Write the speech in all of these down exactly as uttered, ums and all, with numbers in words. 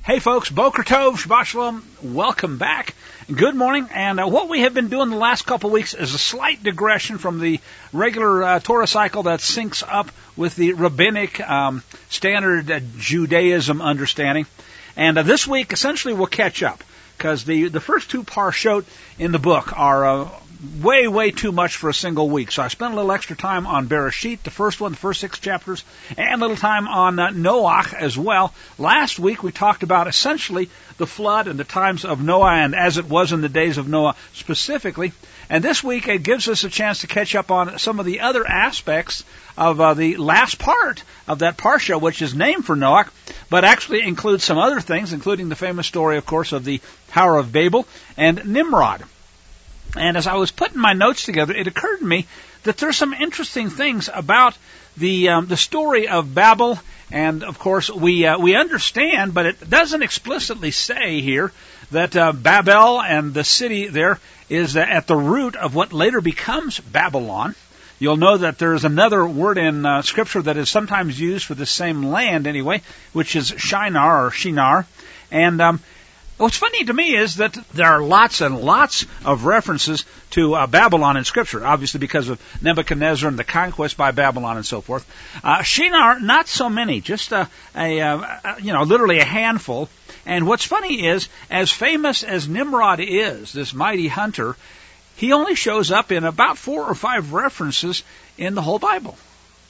Hey folks, Boker Tov, Shabbat Shalom, welcome back. Good morning, and uh, what we have been doing the last couple of weeks is a slight digression from the regular uh, Torah cycle that syncs up with the rabbinic um, standard uh, Judaism understanding. And uh, this week, essentially, we'll catch up, because the, the first two parshot in the book are uh, way, way too much for a single week. So I spent a little extra time on Bereshit, the first one, the first six chapters, and a little time on uh, Noach as well. Last week we talked about essentially the flood and the times of Noah and as it was in the days of Noah specifically. And this week it gives us a chance to catch up on some of the other aspects of uh, the last part of that parsha, which is named for Noach, but actually includes some other things, including the famous story, of course, of the Tower of Babel and Nimrod. And as I was putting my notes together, it occurred to me that there's some interesting things about the um, the story of Babel. And of course, we uh, we understand, but it doesn't explicitly say here that uh, Babel and the city there is uh, at the root of what later becomes Babylon. You'll know that there's another word in uh, Scripture that is sometimes used for the same land anyway, which is Shinar or Shinar. And um, what's funny to me is that there are lots and lots of references to uh, Babylon in Scripture, obviously because of Nebuchadnezzar and the conquest by Babylon and so forth. Uh, Shinar, not so many, just a, a, a, you know, literally a handful. And what's funny is, as famous as Nimrod is, this mighty hunter, he only shows up in about four or five references in the whole Bible.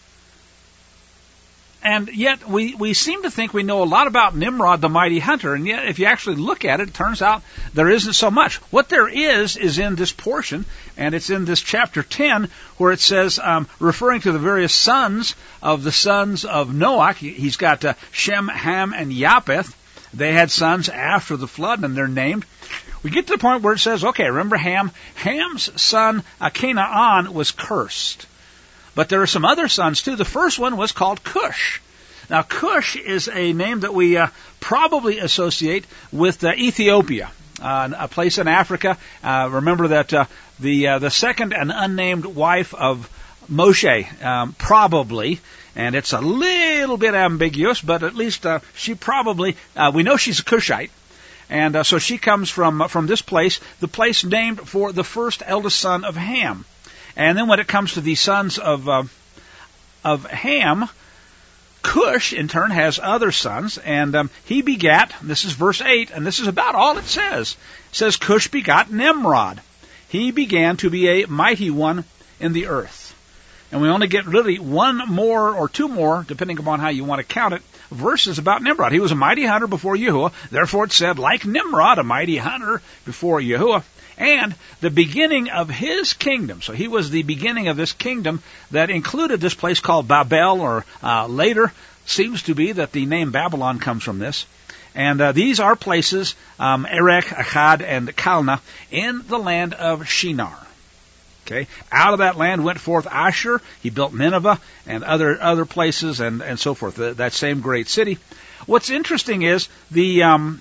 And yet we, we seem to think we know a lot about Nimrod, the mighty hunter, and yet if you actually look at it, it turns out there isn't so much. What there is is in this portion, and it's in this chapter ten, where it says, um, referring to the various sons of the sons of Noah, he's got uh, Shem, Ham, and Japheth. They had sons after the flood, and they're named. We get to the point where it says, okay, remember Ham? Ham's son, uh, Canaan, was cursed. But there are some other sons, too. The first one was called Cush. Now, Cush is a name that we uh, probably associate with uh, Ethiopia, uh, a place in Africa. Uh, remember that uh, the uh, the second and unnamed wife of Moshe, um, probably, and it's a little bit ambiguous, but at least uh, she probably, uh, we know she's a Cushite. And uh, so she comes from uh, from this place, the place named for the first eldest son of Ham. And then when it comes to the sons of uh, of Ham, Cush, in turn, has other sons, and um, he begat, this is verse eight, and this is about all it says. It says, Cush begot Nimrod. He began to be a mighty one in the earth. And we only get really one more or two more, depending upon how you want to count it, verses about Nimrod. He was a mighty hunter before Yahuwah. Therefore it said, like Nimrod, a mighty hunter before Yahuwah. And the beginning of his kingdom. So he was the beginning of this kingdom that included this place called Babel, or uh, later seems to be that the name Babylon comes from this. And uh, these are places, um, Erech, Akkad, and Calneh, in the land of Shinar. Okay, out of that land went forth Ashur. He built Nineveh and other other places and, and so forth. That, that same great city. What's interesting is the um,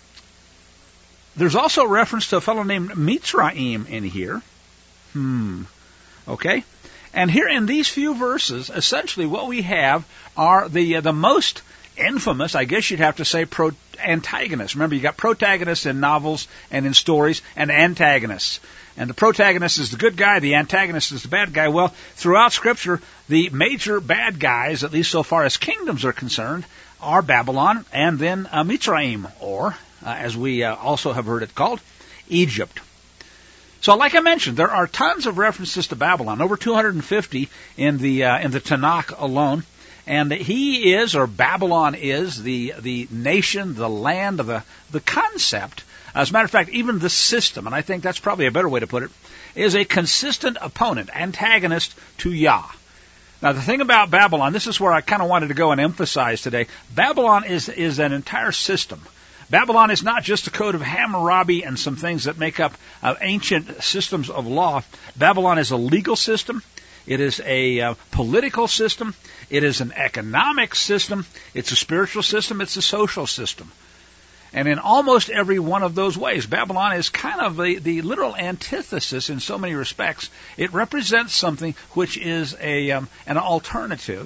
there's also reference to a fellow named Mitzrayim in here. Hmm. Okay, and here in these few verses, essentially what we have are the uh, the most infamous, I guess you'd have to say, pro antagonists. Remember, you got protagonists in novels and in stories, and antagonists. And the protagonist is the good guy, the antagonist is the bad guy. Well, throughout Scripture, the major bad guys, at least so far as kingdoms are concerned, are Babylon and then uh, Mitzrayim, or, uh, as we uh, also have heard it called, Egypt. So, like I mentioned, there are tons of references to Babylon, over two hundred fifty in the uh, in the Tanakh alone. And he is, or Babylon is, the the nation, the land, the the concept. As a matter of fact, even the system, and I think that's probably a better way to put it, is a consistent opponent, antagonist to Yah. Now, the thing about Babylon, this is where I kind of wanted to go and emphasize today. Babylon is is an entire system. Babylon is not just a code of Hammurabi and some things that make up uh, ancient systems of law. Babylon is a legal system. It is a uh, political system. It is an economic system. It's a spiritual system. It's a social system. And in almost every one of those ways, Babylon is kind of the, the literal antithesis in so many respects. It represents something which is a um, an alternative.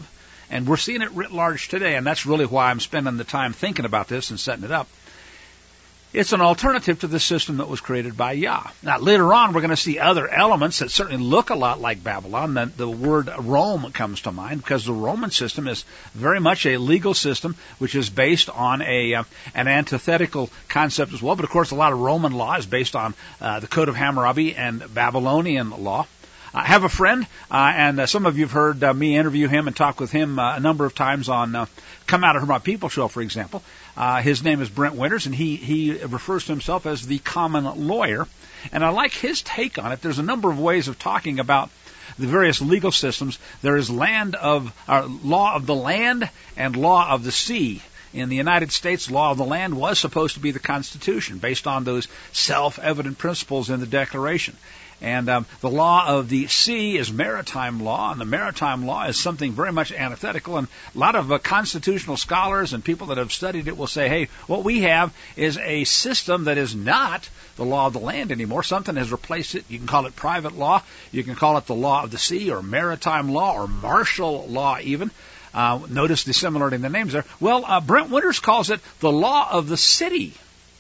And we're seeing it writ large today, and that's really why I'm spending the time thinking about this and setting it up. It's an alternative to the system that was created by Yah. Now, later on, we're going to see other elements that certainly look a lot like Babylon. The, the word Rome comes to mind because the Roman system is very much a legal system, which is based on a uh, an antithetical concept as well. But, of course, a lot of Roman law is based on uh, the Code of Hammurabi and Babylonian law. I have a friend, uh, and uh, some of you have heard uh, me interview him and talk with him uh, a number of times on uh, Come Out of My People show, for example. Uh, his name is Brent Winters, and he, he refers to himself as the common lawyer. And I like his take on it. There's a number of ways of talking about the various legal systems. There is land of uh, law of the land and law of the sea. In the United States, law of the land was supposed to be the Constitution, based on those self-evident principles in the Declaration. And um, the law of the sea is maritime law, and the maritime law is something very much antithetical. And a lot of uh, constitutional scholars and people that have studied it will say, hey, what we have is a system that is not the law of the land anymore. Something has replaced it. You can call it private law. You can call it the law of the sea or maritime law or martial law even. Uh, notice the similarity in the names there. Well, uh, Brent Winters calls it the law of the city,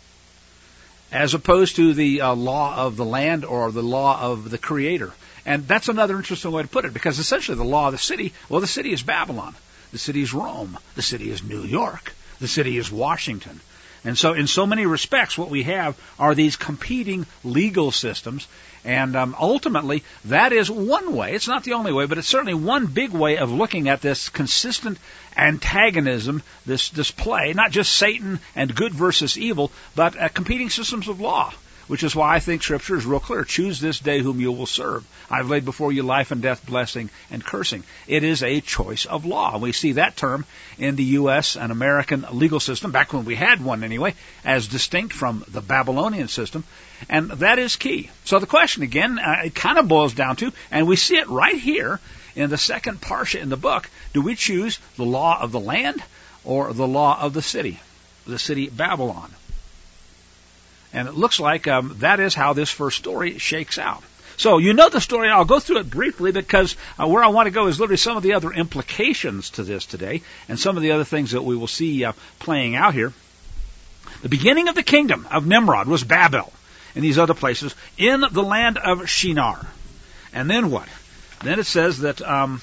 as opposed to the uh, law of the land or the law of the Creator. And that's another interesting way to put it, because essentially the law of the city, well, the city is Babylon. The city is Rome. The city is New York. The city is Washington. And so in so many respects, what we have are these competing legal systems. And um, ultimately, that is one way. It's not the only way, but it's certainly one big way of looking at this consistent antagonism, this, this play, not just Satan and good versus evil, but uh, competing systems of law, which is why I think Scripture is real clear. Choose this day whom you will serve. I've laid before you life and death, blessing and cursing. It is a choice of law. We see that term in the U S and American legal system, back when we had one anyway, as distinct from the Babylonian system. And that is key. So the question again, uh, it kind of boils down to, and we see it right here in the second parsha in the book, do we choose the law of the land or the law of the city, the city Babylon? And it looks like um, that is how this first story shakes out. So you know the story. I'll go through it briefly because uh, where I want to go is literally some of the other implications to this today and some of the other things that we will see uh, playing out here. The beginning of the kingdom of Nimrod was Babel and these other places in the land of Shinar. And then what? Then it says that um,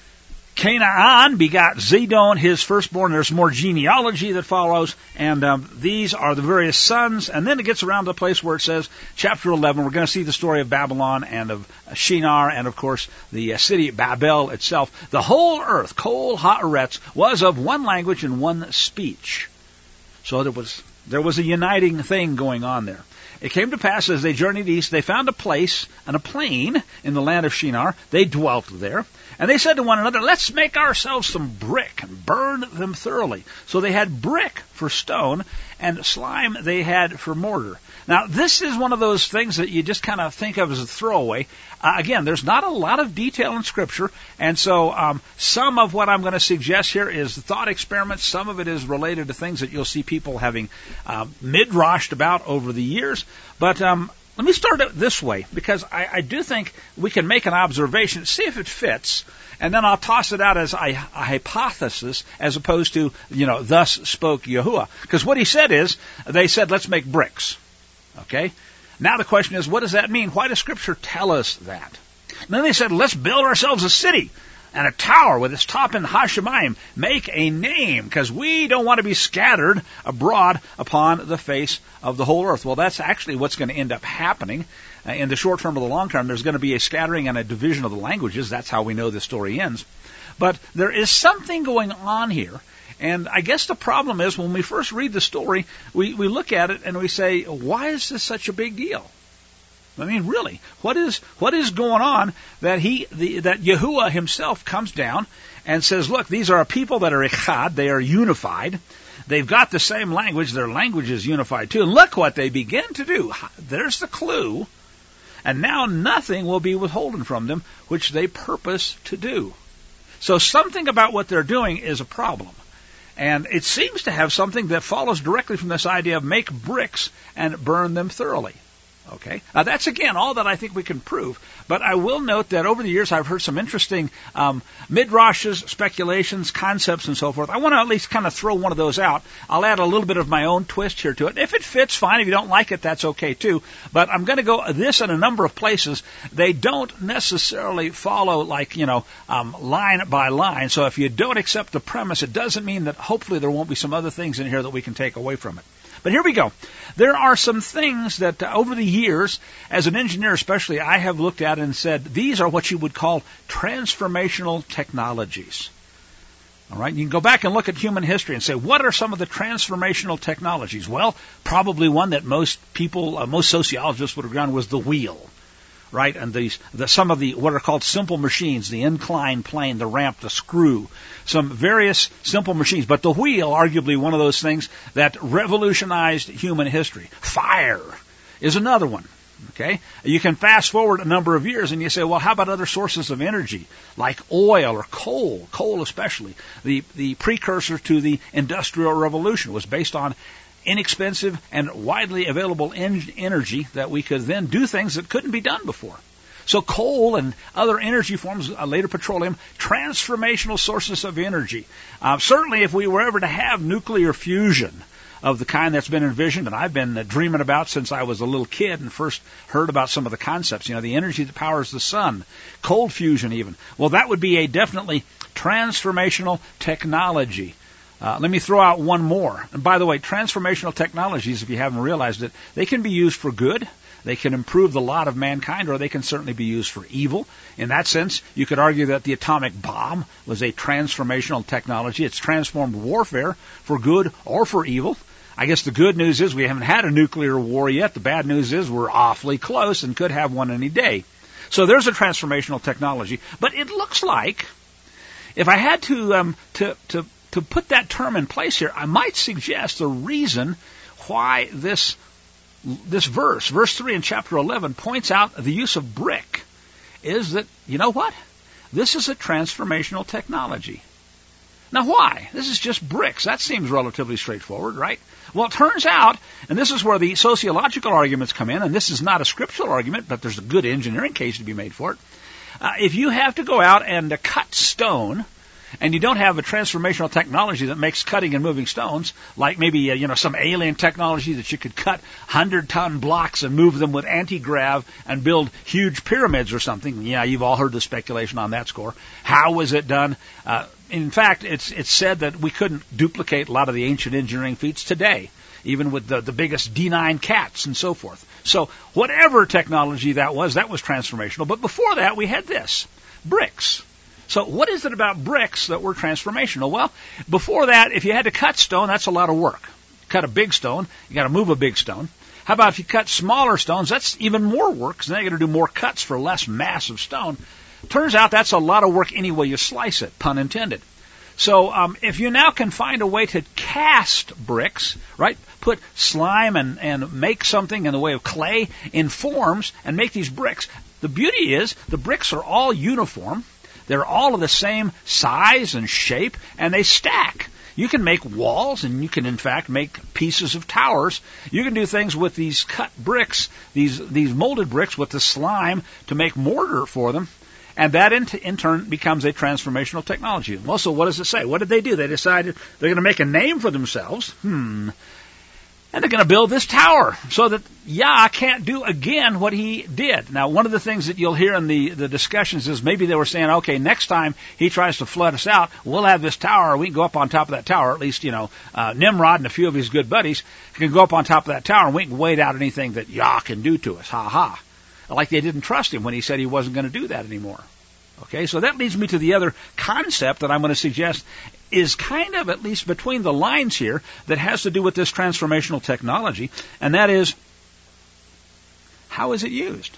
Canaan begot Zidon, his firstborn. There's more genealogy that follows, and um, these are the various sons. And then it gets around to the place where it says, chapter eleven, we're going to see the story of Babylon and of Shinar, and of course the uh, city Babel itself. The whole earth, Kol Haaretz, was of one language and one speech. So there was there was a uniting thing going on there. It came to pass as they journeyed east, they found a place and a plain in the land of Shinar. They dwelt there. And they said to one another, let's make ourselves some brick and burn them thoroughly. So they had brick for stone and slime they had for mortar. Now, this is one of those things that you just kind of think of as a throwaway. Uh, again, there's not a lot of detail in Scripture, and so um, some of what I'm going to suggest here is thought experiments. Some of it is related to things that you'll see people having uh, midrashed about over the years. But um, let me start it this way, because I, I do think we can make an observation, see if it fits, and then I'll toss it out as a, a hypothesis as opposed to, you know, thus spoke Yahuwah. Because what he said is, they said, let's make bricks. Okay? Now the question is, what does that mean? Why does Scripture tell us that? And then they said, let's build ourselves a city and a tower with its top in Hashemayim. Make a name, because we don't want to be scattered abroad upon the face of the whole earth. Well, that's actually what's going to end up happening. Uh, in the short term or the long term, there's going to be a scattering and a division of the languages. That's how we know the story ends. But there is something going on here. And I guess the problem is when we first read the story, we, we look at it and we say, why is this such a big deal? I mean, really, what is what is going on that he the, that Yahuwah himself comes down and says, look, these are a people that are echad, they are unified. They've got the same language, their language is unified too. And look what they begin to do. There's the clue. And now nothing will be withholden from them, which they purpose to do. So something about what they're doing is a problem. And it seems to have something that follows directly from this idea of make bricks and burn them thoroughly. Okay, uh, that's again all that I think we can prove. But I will note that over the years I've heard some interesting um, midrashes, speculations, concepts, and so forth. I want to at least kind of throw one of those out. I'll add a little bit of my own twist here to it. If it fits, fine. If you don't like it, that's okay too. But I'm going to go this in a number of places. They don't necessarily follow like you know um, line by line. So if you don't accept the premise, it doesn't mean that hopefully there won't be some other things in here that we can take away from it. But here we go. There are some things that uh, over the years, as an engineer especially, I have looked at and said, these are what you would call transformational technologies. All right, you can go back and look at human history and say, what are some of the transformational technologies? Well, probably one that most people, uh, most sociologists would agree on was the wheel. Right, and these, the, some of the what are called simple machines, the inclined plane, the ramp, the screw, some various simple machines. But the wheel, arguably one of those things that revolutionized human history. Fire is another one. Okay, you can fast forward a number of years and you say, well, how about other sources of energy like oil or coal? Coal, especially the the precursor to the Industrial Revolution, was based on inexpensive and widely available en- energy that we could then do things that couldn't be done before. So coal and other energy forms, uh, later petroleum, transformational sources of energy. Uh, certainly if we were ever to have nuclear fusion of the kind that's been envisioned, and I've been uh, dreaming about since I was a little kid and first heard about some of the concepts, you know, the energy that powers the sun, cold fusion even. Well, that would be a definitely transformational technology. Uh, let me throw out one more. And by the way, transformational technologies, if you haven't realized it, they can be used for good. They can improve the lot of mankind, or they can certainly be used for evil. In that sense, you could argue that the atomic bomb was a transformational technology. It's transformed warfare for good or for evil. I guess the good news is we haven't had a nuclear war yet. The bad news is we're awfully close and could have one any day. So there's a transformational technology. But it looks like, if I had to um, to to To put that term in place here, I might suggest the reason why this this verse, verse three in chapter eleven, points out the use of brick is that, you know what? This is a transformational technology. Now why? This is just bricks. That seems relatively straightforward, right? Well, it turns out, and this is where the sociological arguments come in, and this is not a scriptural argument, but there's a good engineering case to be made for it. Uh, if you have to go out and uh, cut stone, and you don't have a transformational technology that makes cutting and moving stones, like maybe uh, you know some alien technology that you could cut hundred-ton blocks and move them with anti-grav and build huge pyramids or something. Yeah, you've all heard the speculation on that score. How was it done? Uh, in fact, it's it's said that we couldn't duplicate a lot of the ancient engineering feats today, even with the, the biggest D nine cats and so forth. So whatever technology that was, that was transformational. But before that, we had this, bricks. So what is it about bricks that were transformational? Well, before that, if you had to cut stone, that's a lot of work. Cut a big stone, you got to move a big stone. How about if you cut smaller stones? That's even more work, because now you got to do more cuts for less massive stone. Turns out that's a lot of work any way you slice it, pun intended. So um, if you now can find a way to cast bricks, right, put slime and, and make something in the way of clay in forms and make these bricks, the beauty is the bricks are all uniform. They're all of the same size and shape, and they stack. You can make walls, and you can, in fact, make pieces of towers. You can do things with these cut bricks, these these molded bricks with the slime to make mortar for them, and that in, in turn becomes a transformational technology. Well, so what does it say? What did they do? They decided they're going to make a name for themselves. Hmm. And they're going to build this tower so that Yah can't do again what he did. Now, one of the things that you'll hear in the, the discussions is maybe they were saying, okay, next time he tries to flood us out, we'll have this tower. We can go up on top of that tower. At least, you know, uh, Nimrod and a few of his good buddies can go up on top of that tower, and we can wait out anything that Yah can do to us. Ha ha. Like they didn't trust him when he said he wasn't going to do that anymore. Okay, so that leads me to the other concept that I'm going to suggest is kind of, at least between the lines here, that has to do with this transformational technology, and that is, how is it used?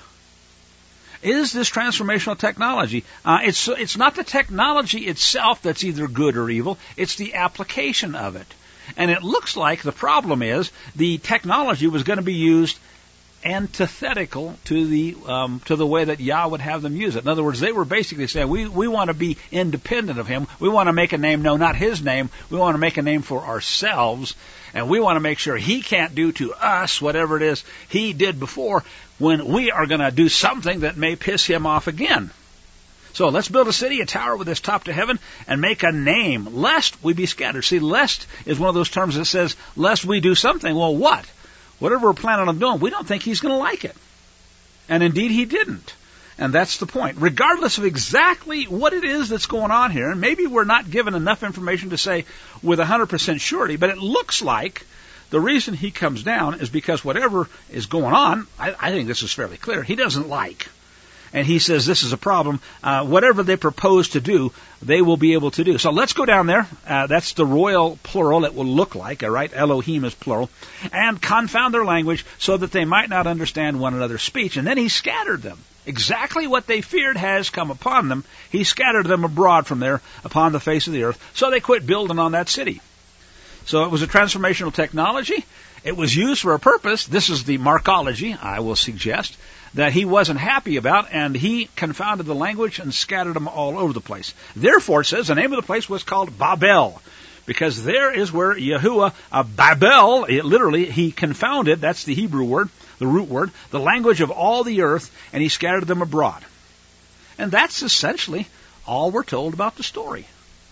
Is this transformational technology? Uh, it's it's not the technology itself that's either good or evil, it's the application of it. And it looks like the problem is the technology was going to be used antithetical to the um, to the way that Yah would have them use it. In other words, they were basically saying, we, we want to be independent of him. We want to make a name, no, not his name. We want to make a name for ourselves, and we want to make sure he can't do to us whatever it is he did before, when we are going to do something that may piss him off again. So let's build a city, a tower with its top to heaven, and make a name, lest we be scattered. See, lest is one of those terms that says, lest we do something. Well, what? Whatever we're planning on doing, we don't think he's going to like it. And indeed, he didn't. And that's the point. Regardless of exactly what it is that's going on here, and maybe we're not given enough information to say with one hundred percent surety, but it looks like the reason he comes down is because whatever is going on, I, I think this is fairly clear, he doesn't like. And he says this is a problem. Uh, whatever they propose to do, they will be able to do. So let's go down there. Uh, that's the royal plural it will look like, all right? Elohim is plural. And confound their language so that they might not understand one another's speech. And then he scattered them. Exactly what they feared has come upon them. He scattered them abroad from there upon the face of the earth. So they quit building on that city. So it was a transformational technology. It was used for a purpose. This is the markology, I will suggest, that he wasn't happy about, and he confounded the language and scattered them all over the place. Therefore, it says, the name of the place was called Babel, because there is where Yahuwah, uh, Babel, it literally, he confounded, that's the Hebrew word, the root word, the language of all the earth, and he scattered them abroad. And that's essentially all we're told about the story.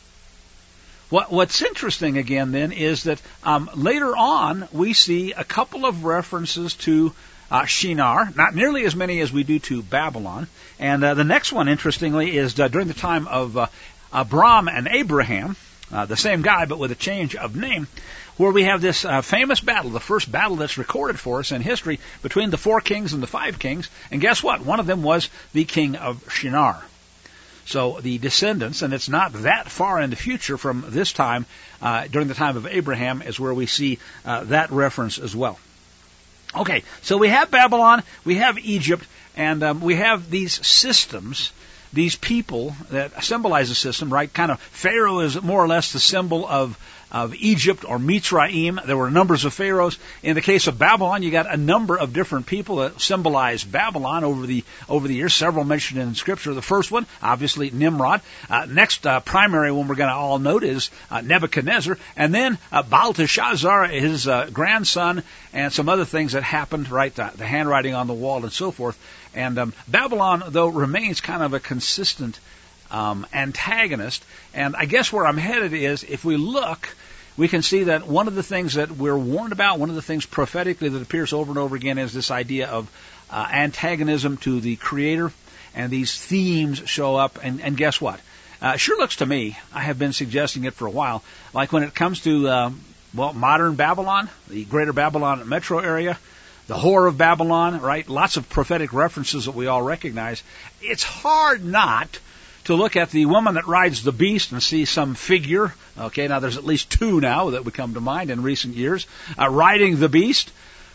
What, what's interesting, again, then, is that um, later on, we see a couple of references to Uh, Shinar, not nearly as many as we do to Babylon. And uh, the next one, interestingly, is uh, during the time of uh, Abram and Abraham, uh, the same guy but with a change of name, where we have this uh, famous battle, the first battle that's recorded for us in history between the four kings and the five kings. And guess what? One of them was the king of Shinar. So the descendants, and it's not that far in the future from this time, uh, during the time of Abraham, is where we see uh, that reference as well. Okay, so we have Babylon, we have Egypt, and um, we have these systems, these people that symbolize a system, right? Kind of Pharaoh is more or less the symbol of of Egypt or Mitzrayim. There were numbers of pharaohs. In the case of Babylon, you got a number of different people that symbolize Babylon over the over the years, several mentioned in Scripture. The first one, obviously, Nimrod. Uh, next uh, primary one we're going to all note is uh, Nebuchadnezzar. And then uh, Belteshazzar, his uh, grandson, and some other things that happened, right, the, the handwriting on the wall and so forth. And um, Babylon, though, remains kind of a consistent Um, antagonist. And I guess where I'm headed is, if we look, we can see that one of the things that we're warned about, one of the things prophetically that appears over and over again, is this idea of uh, antagonism to the Creator. And these themes show up, and, and guess what? Uh, it sure looks to me, I have been suggesting it for a while, like when it comes to, uh, well, modern Babylon, the greater Babylon metro area, the whore of Babylon, right? Lots of prophetic references that we all recognize. It's hard not to look at the woman that rides the beast and see some figure. Okay, now there's at least two now that would come to mind in recent years, uh, riding the beast.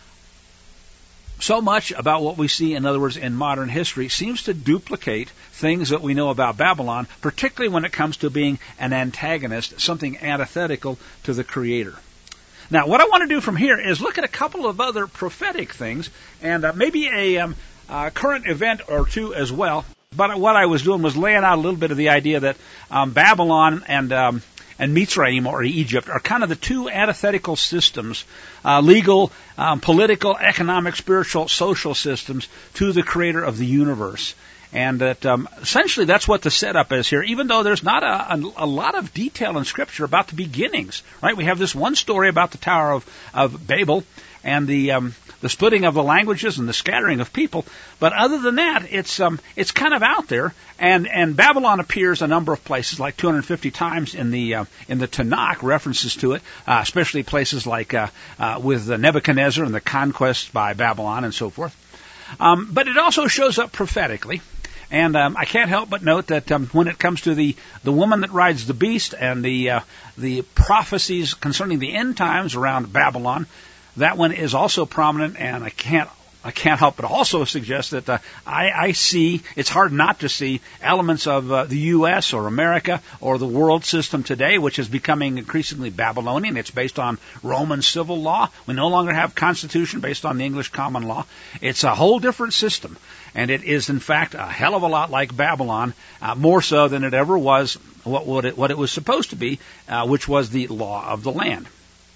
So much about what we see, in other words, in modern history, seems to duplicate things that we know about Babylon, particularly when it comes to being an antagonist, something antithetical to the Creator. Now, what I want to do from here is look at a couple of other prophetic things, and uh, maybe a um, uh, current event or two as well. But what I was doing was laying out a little bit of the idea that um, Babylon and um, and Mitzrayim, or Egypt, are kind of the two antithetical systems, uh, legal, um, political, economic, spiritual, social systems to the Creator of the universe. And that um, essentially that's what the setup is here, even though there's not a, a, a lot of detail in Scripture about the beginnings. Right? We have this one story about the Tower of, of Babel and the um, the splitting of the languages and the scattering of people. But other than that, it's um, it's kind of out there. And, and Babylon appears a number of places, like two hundred fifty times in the uh, in the Tanakh, references to it, uh, especially places like uh, uh, with Nebuchadnezzar and the conquest by Babylon and so forth. Um, but it also shows up prophetically. And um, I can't help but note that um, when it comes to the, the woman that rides the beast and the uh, the prophecies concerning the end times around Babylon, that one is also prominent, and I can't I can't help but also suggest that uh, I, I see, it's hard not to see elements of uh, the U S or America or the world system today, which is becoming increasingly Babylonian. It's based on Roman civil law. We no longer have Constitution based on the English common law. It's a whole different system, and it is, in fact, a hell of a lot like Babylon, uh, more so than it ever was what, what, it, what it was supposed to be, uh, which was the law of the land.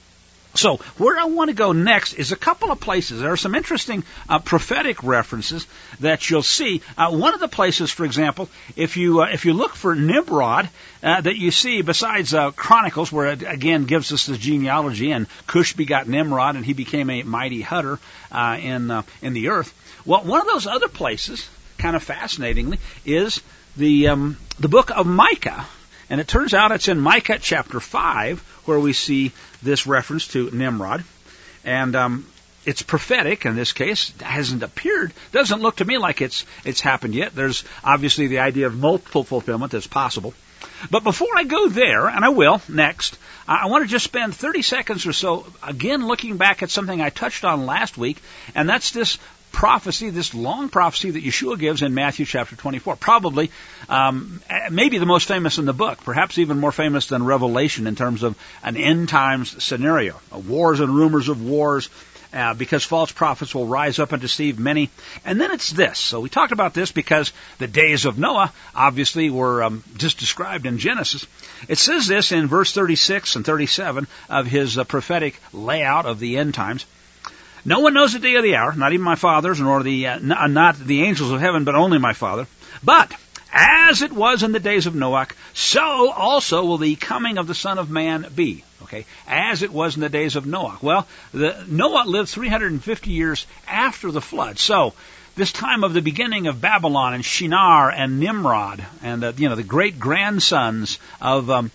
So where I want to go next is a couple of places. There are some interesting uh, prophetic references that you'll see. Uh, one of the places, for example, if you uh, if you look for Nimrod, uh, that you see besides uh, Chronicles, where it again gives us the genealogy, and Cush begot Nimrod, and he became a mighty hunter uh, in uh, in the earth. Well, one of those other places, kind of fascinatingly, is the um, the book of Micah. And it turns out it's in Micah chapter five where we see this reference to Nimrod. And um, it's prophetic in this case. It hasn't appeared. Doesn't look to me like it's it's happened yet. There's obviously the idea of multiple fulfillment that's possible. But before I go there, and I will next, I want to just spend thirty seconds or so again looking back at something I touched on last week, and that's this prophecy, this long prophecy that Yeshua gives in Matthew chapter twenty-four. Probably, um, maybe the most famous in the book, perhaps even more famous than Revelation in terms of an end times scenario. Wars and rumors of wars, uh, because false prophets will rise up and deceive many. And then it's this. So we talked about this because the days of Noah obviously were um, just described in Genesis. It says this in verse thirty-six and thirty-seven of his uh, prophetic layout of the end times. No one knows the day or the hour, not even my fathers, nor the uh, n- not the angels of heaven, but only my Father. But as it was in the days of Noah, so also will the coming of the Son of Man be. Okay, as it was in the days of Noah. Well, the, Noah lived three hundred fifty years after the flood. So this time of the beginning of Babylon and Shinar and Nimrod and uh, you know the great grandsons of um,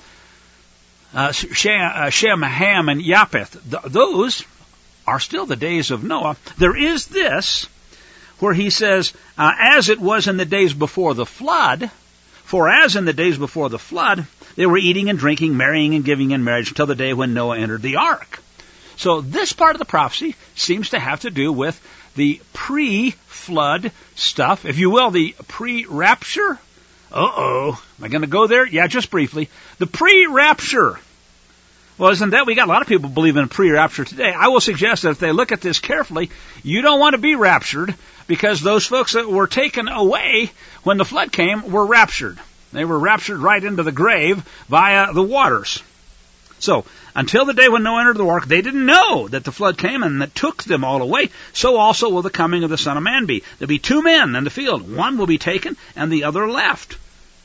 uh, Shem, uh, Shem, Ham, and Japheth, th- those are still the days of Noah. There is this, where he says, uh, as it was in the days before the flood, for as in the days before the flood, they were eating and drinking, marrying and giving in marriage until the day when Noah entered the ark. So this part of the prophecy seems to have to do with the pre-flood stuff, if you will, the pre-rapture. Uh-oh. Am I going to go there? Yeah, just briefly. The pre-rapture. Well, isn't that, we got a lot of people believe in pre-rapture today. I will suggest that if they look at this carefully, you don't want to be raptured, because those folks that were taken away when the flood came were raptured. They were raptured right into the grave via the waters. So, until the day when Noah entered the ark, they didn't know that the flood came and that took them all away. So also will the coming of the Son of Man be. There'll be two men in the field. One will be taken and the other left.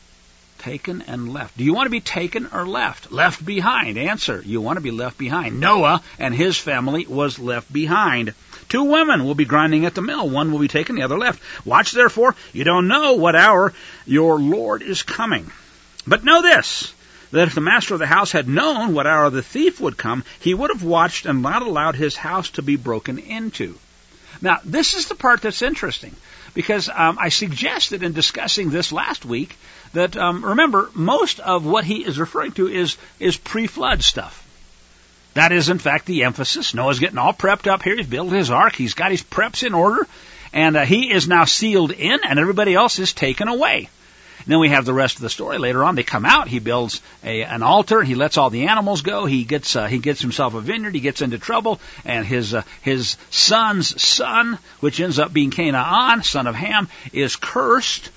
Taken and left. Do you want to be taken or left? Left behind. Answer. You want to be left behind. Noah and his family was left behind. Two women will be grinding at the mill. One will be taken, the other left. Watch therefore. You don't know what hour your Lord is coming. But know this, that if the master of the house had known what hour the thief would come, he would have watched and not allowed his house to be broken into. Now, this is the part that's interesting, because um, I suggested in discussing this last week that, um, remember, most of what he is referring to is, is pre-flood stuff. That is, in fact, the emphasis. Noah's getting all prepped up here. He's built his ark. He's got his preps in order. And uh, he is now sealed in, and everybody else is taken away. And then we have the rest of the story later on. They come out. He builds a, an altar. He lets all the animals go. He gets uh, he gets himself a vineyard. He gets into trouble. And his uh, his son's son, which ends up being Canaan, son of Ham, is cursed.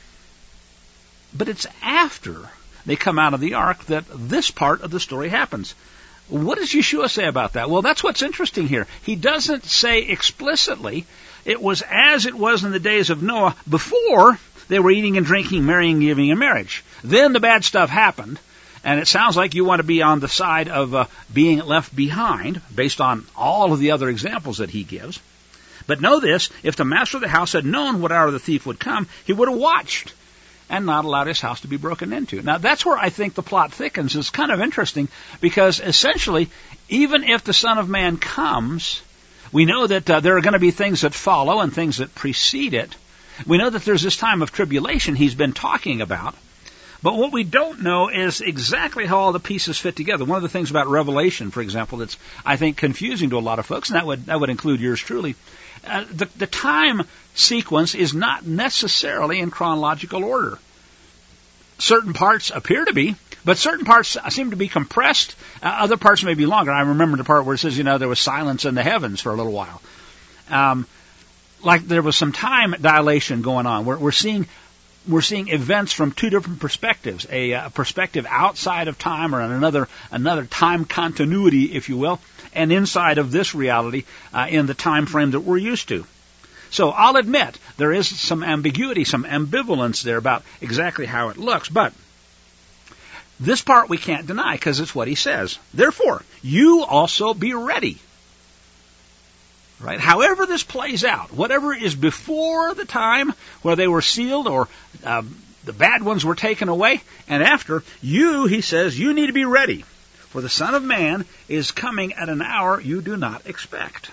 But it's after they come out of the ark that this part of the story happens. What does Yeshua say about that? Well, that's what's interesting here. He doesn't say explicitly, it was as it was in the days of Noah before they were eating and drinking, marrying, giving in marriage. Then the bad stuff happened, and it sounds like you want to be on the side of uh, being left behind, based on all of the other examples that he gives. But know this, if the master of the house had known what hour the thief would come, he would have watched and not allowed his house to be broken into. Now, that's where I think the plot thickens. It's kind of interesting, because essentially, even if the Son of Man comes, we know that uh, there are going to be things that follow and things that precede it. We know that there's this time of tribulation he's been talking about. But what we don't know is exactly how all the pieces fit together. One of the things about Revelation, for example, that's, I think, confusing to a lot of folks, and that would, that would include yours truly, uh, the, the time sequence is not necessarily in chronological order. Certain parts appear to be, but certain parts seem to be compressed. Uh, other parts may be longer. I remember the part where it says, you know, there was silence in the heavens for a little while. Um, like there was some time dilation going on. We're, we're seeing we're seeing events from two different perspectives: a, a perspective outside of time, or another another time continuity, if you will, and inside of this reality uh, in the time frame that we're used to. So I'll admit there is some ambiguity, some ambivalence there about exactly how it looks, but this part we can't deny because it's what he says. Therefore, you also be ready. Right? However this plays out, whatever is before the time where they were sealed or uh, the bad ones were taken away, and after, you, he says, you need to be ready. For the Son of Man is coming at an hour you do not expect.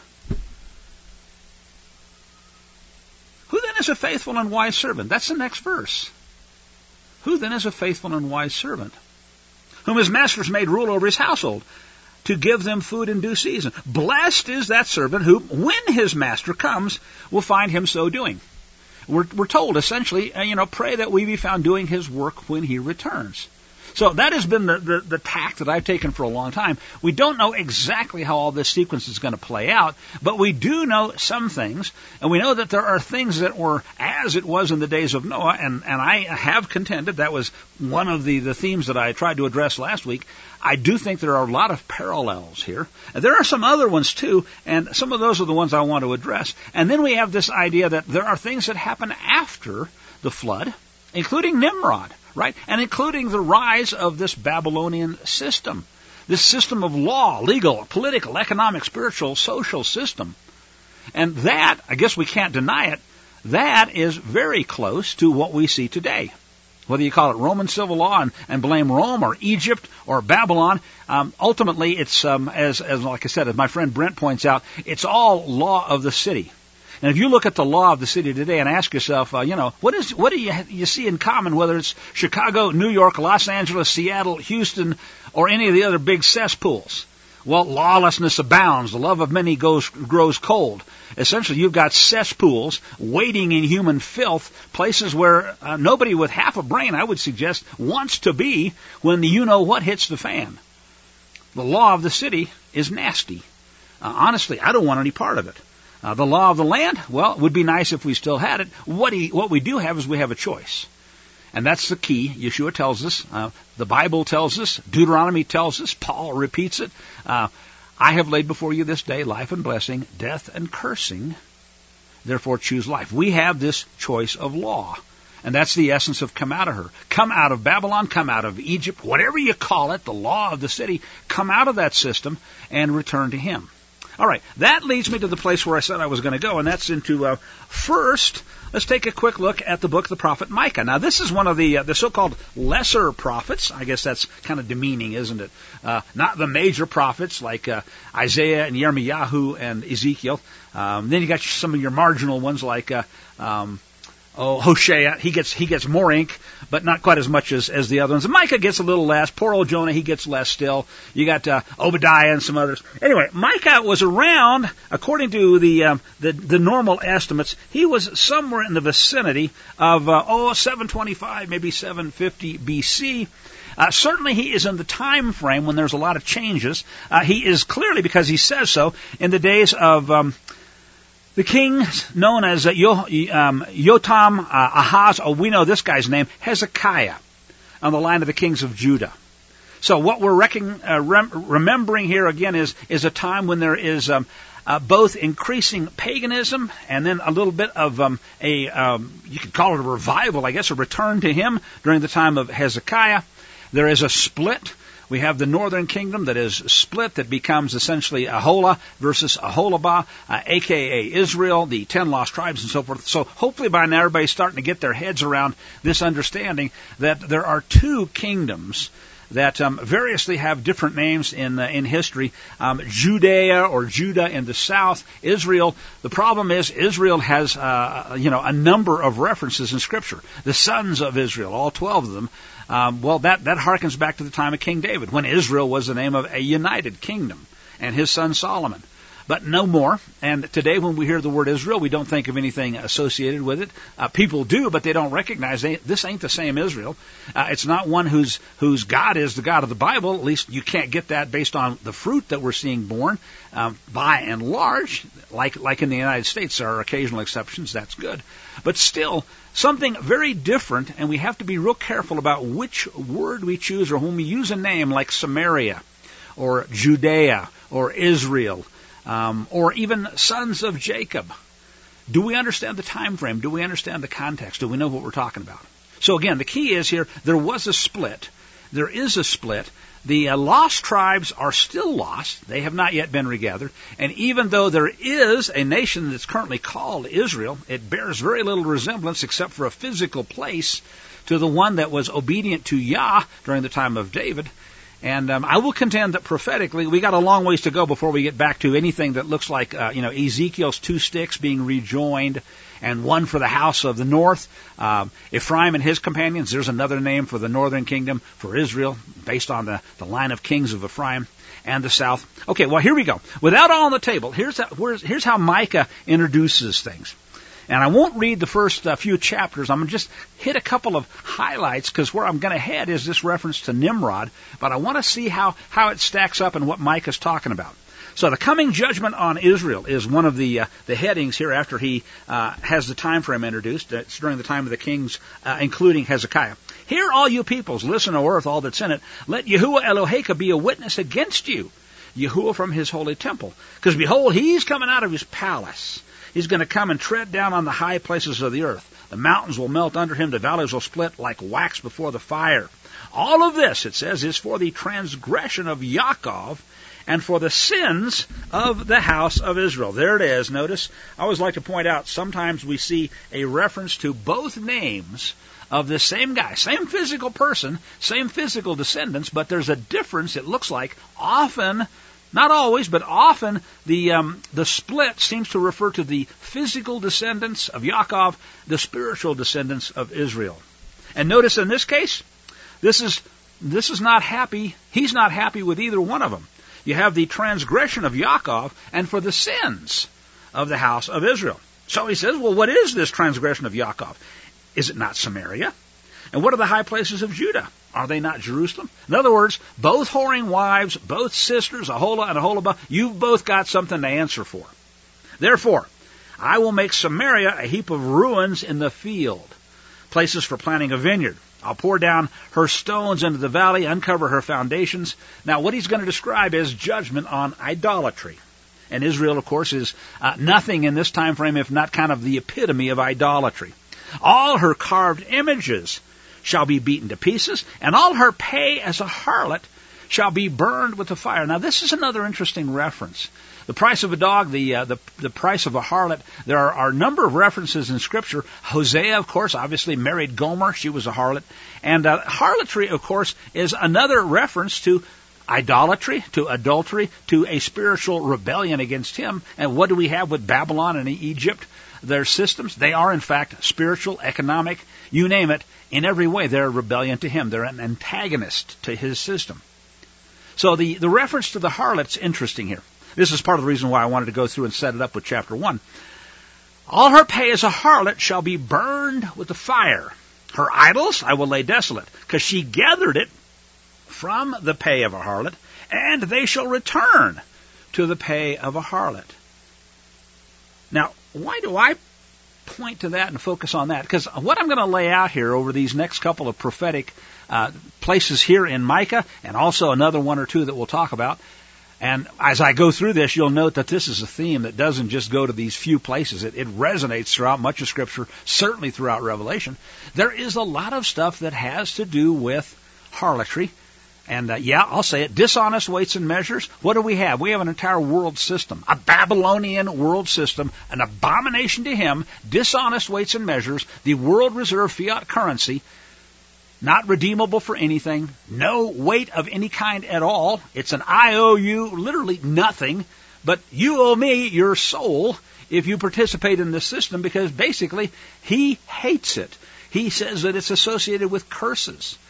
Who then is a faithful and wise servant? That's the next verse. Who then is a faithful and wise servant, whom his master has made rule over his household, to give them food in due season? Blessed is that servant who, when his master comes, will find him so doing. We're, we're told, essentially, uh, you know, pray that we be found doing his work when he returns. So that has been the, the, the tack that I've taken for a long time. We don't know exactly how all this sequence is going to play out, but we do know some things, and we know that there are things that were as it was in the days of Noah, and, and I have contended, that was one of the, the themes that I tried to address last week. I do think there are a lot of parallels here. There are some other ones too, and some of those are the ones I want to address. And then we have this idea that there are things that happen after the flood, including Nimrod, right? And including the rise of this Babylonian system, this system of law, legal, political, economic, spiritual, social system. And that, I guess we can't deny it, that is very close to what we see today. Whether you call it Roman civil law and, and blame Rome or Egypt or Babylon, um, ultimately it's, um, as, as like I said, as my friend Brent points out, it's all law of the city. And if you look at the law of the city today and ask yourself, uh, you know, what is what do you you see in common, whether it's Chicago, New York, Los Angeles, Seattle, Houston, or any of the other big cesspools? Well, lawlessness abounds. The love of many goes, grows cold. Essentially, you've got cesspools wading in human filth, places where uh, nobody with half a brain, I would suggest, wants to be when the you-know-what hits the fan. The law of the city is nasty. Uh, honestly, I don't want any part of it. Uh, the law of the land, well, it would be nice if we still had it. What, he, what we do have is we have a choice. And that's the key. Yeshua tells us, uh, the Bible tells us, Deuteronomy tells us, Paul repeats it. Uh, I have laid before you this day life and blessing, death and cursing. Therefore choose life. We have this choice of law. And that's the essence of come out of her. Come out of Babylon, come out of Egypt, whatever you call it, the law of the city, come out of that system and return to him. All right, that leads me to the place where I said I was going to go, and that's into, uh, first, let's take a quick look at the book of the prophet Micah. Now, this is one of the uh, the so-called lesser prophets. I guess that's kind of demeaning, isn't it? Uh, not the major prophets like uh, Isaiah and Yirmiyahu and Ezekiel. Um, then you got some of your marginal ones like uh, um, oh, Hosea. He gets he gets more ink, but not quite as much as, as the other ones. And Micah gets a little less. Poor old Jonah, he gets less still. You got uh, Obadiah and some others. Anyway, Micah was around, according to the um, the, the normal estimates, he was somewhere in the vicinity of, uh, oh, seven twenty-five, maybe seven fifty B C. Uh, certainly he is in the time frame when there's a lot of changes. Uh, he is clearly, because he says so, in the days of Um, the king known as uh, Yo, um, Yotam, uh, Ahaz, oh, we know this guy's name, Hezekiah, on the line of the kings of Judah. So what we're recon, uh, rem, remembering here again is, is a time when there is um, uh, both increasing paganism and then a little bit of um, a, um, you could call it a revival, I guess, a return to him during the time of Hezekiah. There is a split. We have the northern kingdom that is split, that becomes essentially Aholah versus Aholabah, uh, a k a. Israel, the ten lost tribes and so forth. So hopefully by now everybody's starting to get their heads around this understanding that there are two kingdoms that um, variously have different names in uh, in history. Um, Judea or Judah in the south, Israel. The problem is Israel has uh, you know a number of references in Scripture. The sons of Israel, all twelve of them, Um, well, that, that harkens back to the time of King David, when Israel was the name of a united kingdom, and his son Solomon. But no more. And today when we hear the word Israel, we don't think of anything associated with it. Uh, people do, but they don't recognize they, this ain't the same Israel. Uh, it's not one whose whose God is the God of the Bible. At least you can't get that based on the fruit that we're seeing born. Um, by and large, like like in the United States, there are occasional exceptions. That's good. But still, something very different, and we have to be real careful about which word we choose, or when we use a name like Samaria or Judea or Israel, Um, or even sons of Jacob. Do we understand the time frame? Do we understand the context? Do we know what we're talking about? So again, the key is here, there was a split. There is a split. The uh, lost tribes are still lost. They have not yet been regathered. And even though there is a nation that's currently called Israel, it bears very little resemblance except for a physical place to the one that was obedient to Yah during the time of David. And um, I will contend that prophetically, we got a long ways to go before we get back to anything that looks like, uh, you know, Ezekiel's two sticks being rejoined, and one for the house of the north. Um, Ephraim and his companions, there's another name for the northern kingdom, for Israel, based on the, the line of kings of Ephraim, and the south. Okay, well, here we go. Without all on the table, here's how, here's, here's how Micah introduces things. And I won't read the first uh, few chapters. I'm going to just hit a couple of highlights, because where I'm going to head is this reference to Nimrod. But I want to see how, how it stacks up and what Micah's talking about. So the coming judgment on Israel is one of the uh, the headings here after he uh, has the time frame introduced. It's during the time of the kings, uh, including Hezekiah. Hear, all you peoples, listen, O earth, all that's in it. Let Yahuwah Eloheka be a witness against you, Yahuwah from his holy temple. Because behold, he's coming out of his palace. He's going to come and tread down on the high places of the earth. The mountains will melt under him. The valleys will split like wax before the fire. All of this, it says, is for the transgression of Yaakov and for the sins of the house of Israel. There it is. Notice, I always like to point out, sometimes we see a reference to both names of the same guy, same physical person, same physical descendants, but there's a difference, it looks like, often. Not always, but often the um, the split seems to refer to the physical descendants of Yaakov, the spiritual descendants of Israel. And notice in this case, this is this is not happy. He's not happy with either one of them. You have the transgression of Yaakov and for the sins of the house of Israel. So he says, well, what is this transgression of Yaakov? Is it not Samaria? And what are the high places of Judah? Are they not Jerusalem? In other words, both whoring wives, both sisters, Aholah and Aholibah, you've both got something to answer for. Therefore, I will make Samaria a heap of ruins in the field, places for planting a vineyard. I'll pour down her stones into the valley, uncover her foundations. Now, what he's going to describe is judgment on idolatry. And Israel, of course, is uh, nothing in this time frame if not kind of the epitome of idolatry. All her carved images shall be beaten to pieces, and all her pay as a harlot shall be burned with the fire. Now, this is another interesting reference. The price of a dog, the uh, the, the price of a harlot. There are, are a number of references in Scripture. Hosea, of course, obviously married Gomer. She was a harlot. And uh, harlotry, of course, is another reference to idolatry, to adultery, to a spiritual rebellion against him. And what do we have with Babylon and Egypt? Their systems, they are in fact spiritual, economic, you name it. In every way, they're a rebellion to him. They're an antagonist to his system. So the, the reference to the harlot's interesting here. This is part of the reason why I wanted to go through and set it up with chapter one. All her pay as a harlot shall be burned with the fire. Her idols I will lay desolate, because she gathered it from the pay of a harlot, and they shall return to the pay of a harlot. Now, why do I point to that and focus on that? Because what I'm going to lay out here over these next couple of prophetic uh, places here in Micah, and also another one or two that we'll talk about, and as I go through this, you'll note that this is a theme that doesn't just go to these few places. It, it resonates throughout much of Scripture, certainly throughout Revelation. There is a lot of stuff that has to do with harlotry. And, uh, yeah, I'll say it, dishonest weights and measures. What do we have? We have an entire world system, a Babylonian world system, an abomination to him, dishonest weights and measures, the world reserve fiat currency, not redeemable for anything, no weight of any kind at all. It's an I O U, literally nothing, but you owe me your soul if you participate in this system, because basically he hates it. He says that it's associated with curses.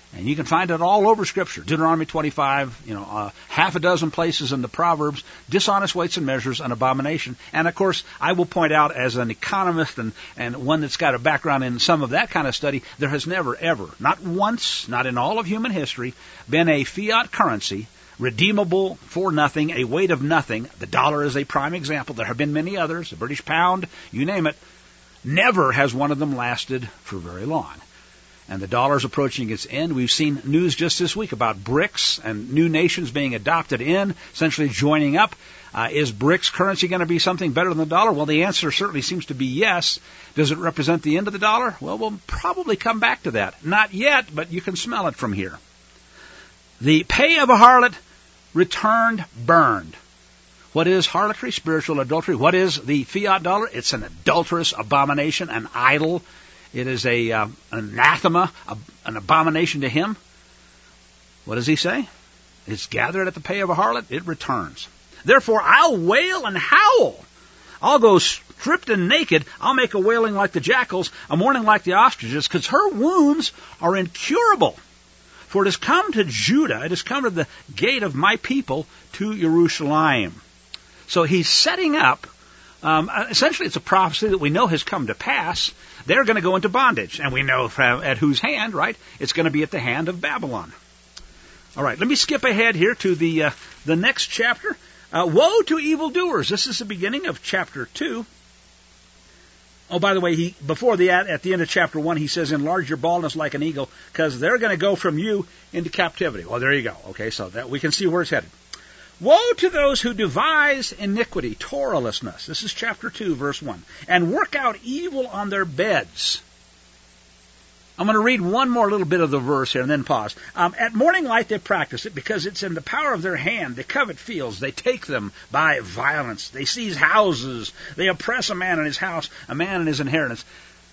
And you can find it all over Scripture. Deuteronomy twenty-five, you know, uh, half a dozen places in the Proverbs, dishonest weights and measures, an abomination. And, of course, I will point out as an economist and, and one that's got a background in some of that kind of study, there has never, ever, not once, not in all of human history, been a fiat currency redeemable for nothing, a weight of nothing. The dollar is a prime example. There have been many others, the British pound, you name it. Never has one of them lasted for very long. And the dollar's approaching its end. We've seen news just this week about BRICS and new nations being adopted in, essentially joining up. Uh, is BRICS currency going to be something better than the dollar? Well, the answer certainly seems to be yes. Does it represent the end of the dollar? Well, we'll probably come back to that. Not yet, but you can smell it from here. The pay of a harlot returned burned. What is harlotry? Spiritual adultery. What is the fiat dollar? It's an adulterous abomination, an idol. It is a uh, an anathema, a, an abomination to him. What does he say? It's gathered at the pay of a harlot, it returns. Therefore, I'll wail and howl. I'll go stripped and naked. I'll make a wailing like the jackals, a mourning like the ostriches, because her wounds are incurable. For it has come to Judah, it has come to the gate of my people, to Jerusalem. So he's setting up, um, essentially it's a prophecy that we know has come to pass. They're going to go into bondage, and we know from, at whose hand, right? It's going to be at the hand of Babylon. All right, let me skip ahead here to the uh, the next chapter. Uh, Woe to evildoers. This is the beginning of chapter two. Oh, by the way, he before the at the end of chapter one, he says, "Enlarge your baldness like an eagle," because they're going to go from you into captivity. Well, there you go. Okay, so that we can see where it's headed. Woe to those who devise iniquity, Torahlessness. This is chapter two, verse one. And work out evil on their beds. I'm going to read one more little bit of the verse here and then pause. Um, at morning light they practice it because it's in the power of their hand. They covet fields. They take them by violence. They seize houses. They oppress a man in his house, a man in his inheritance.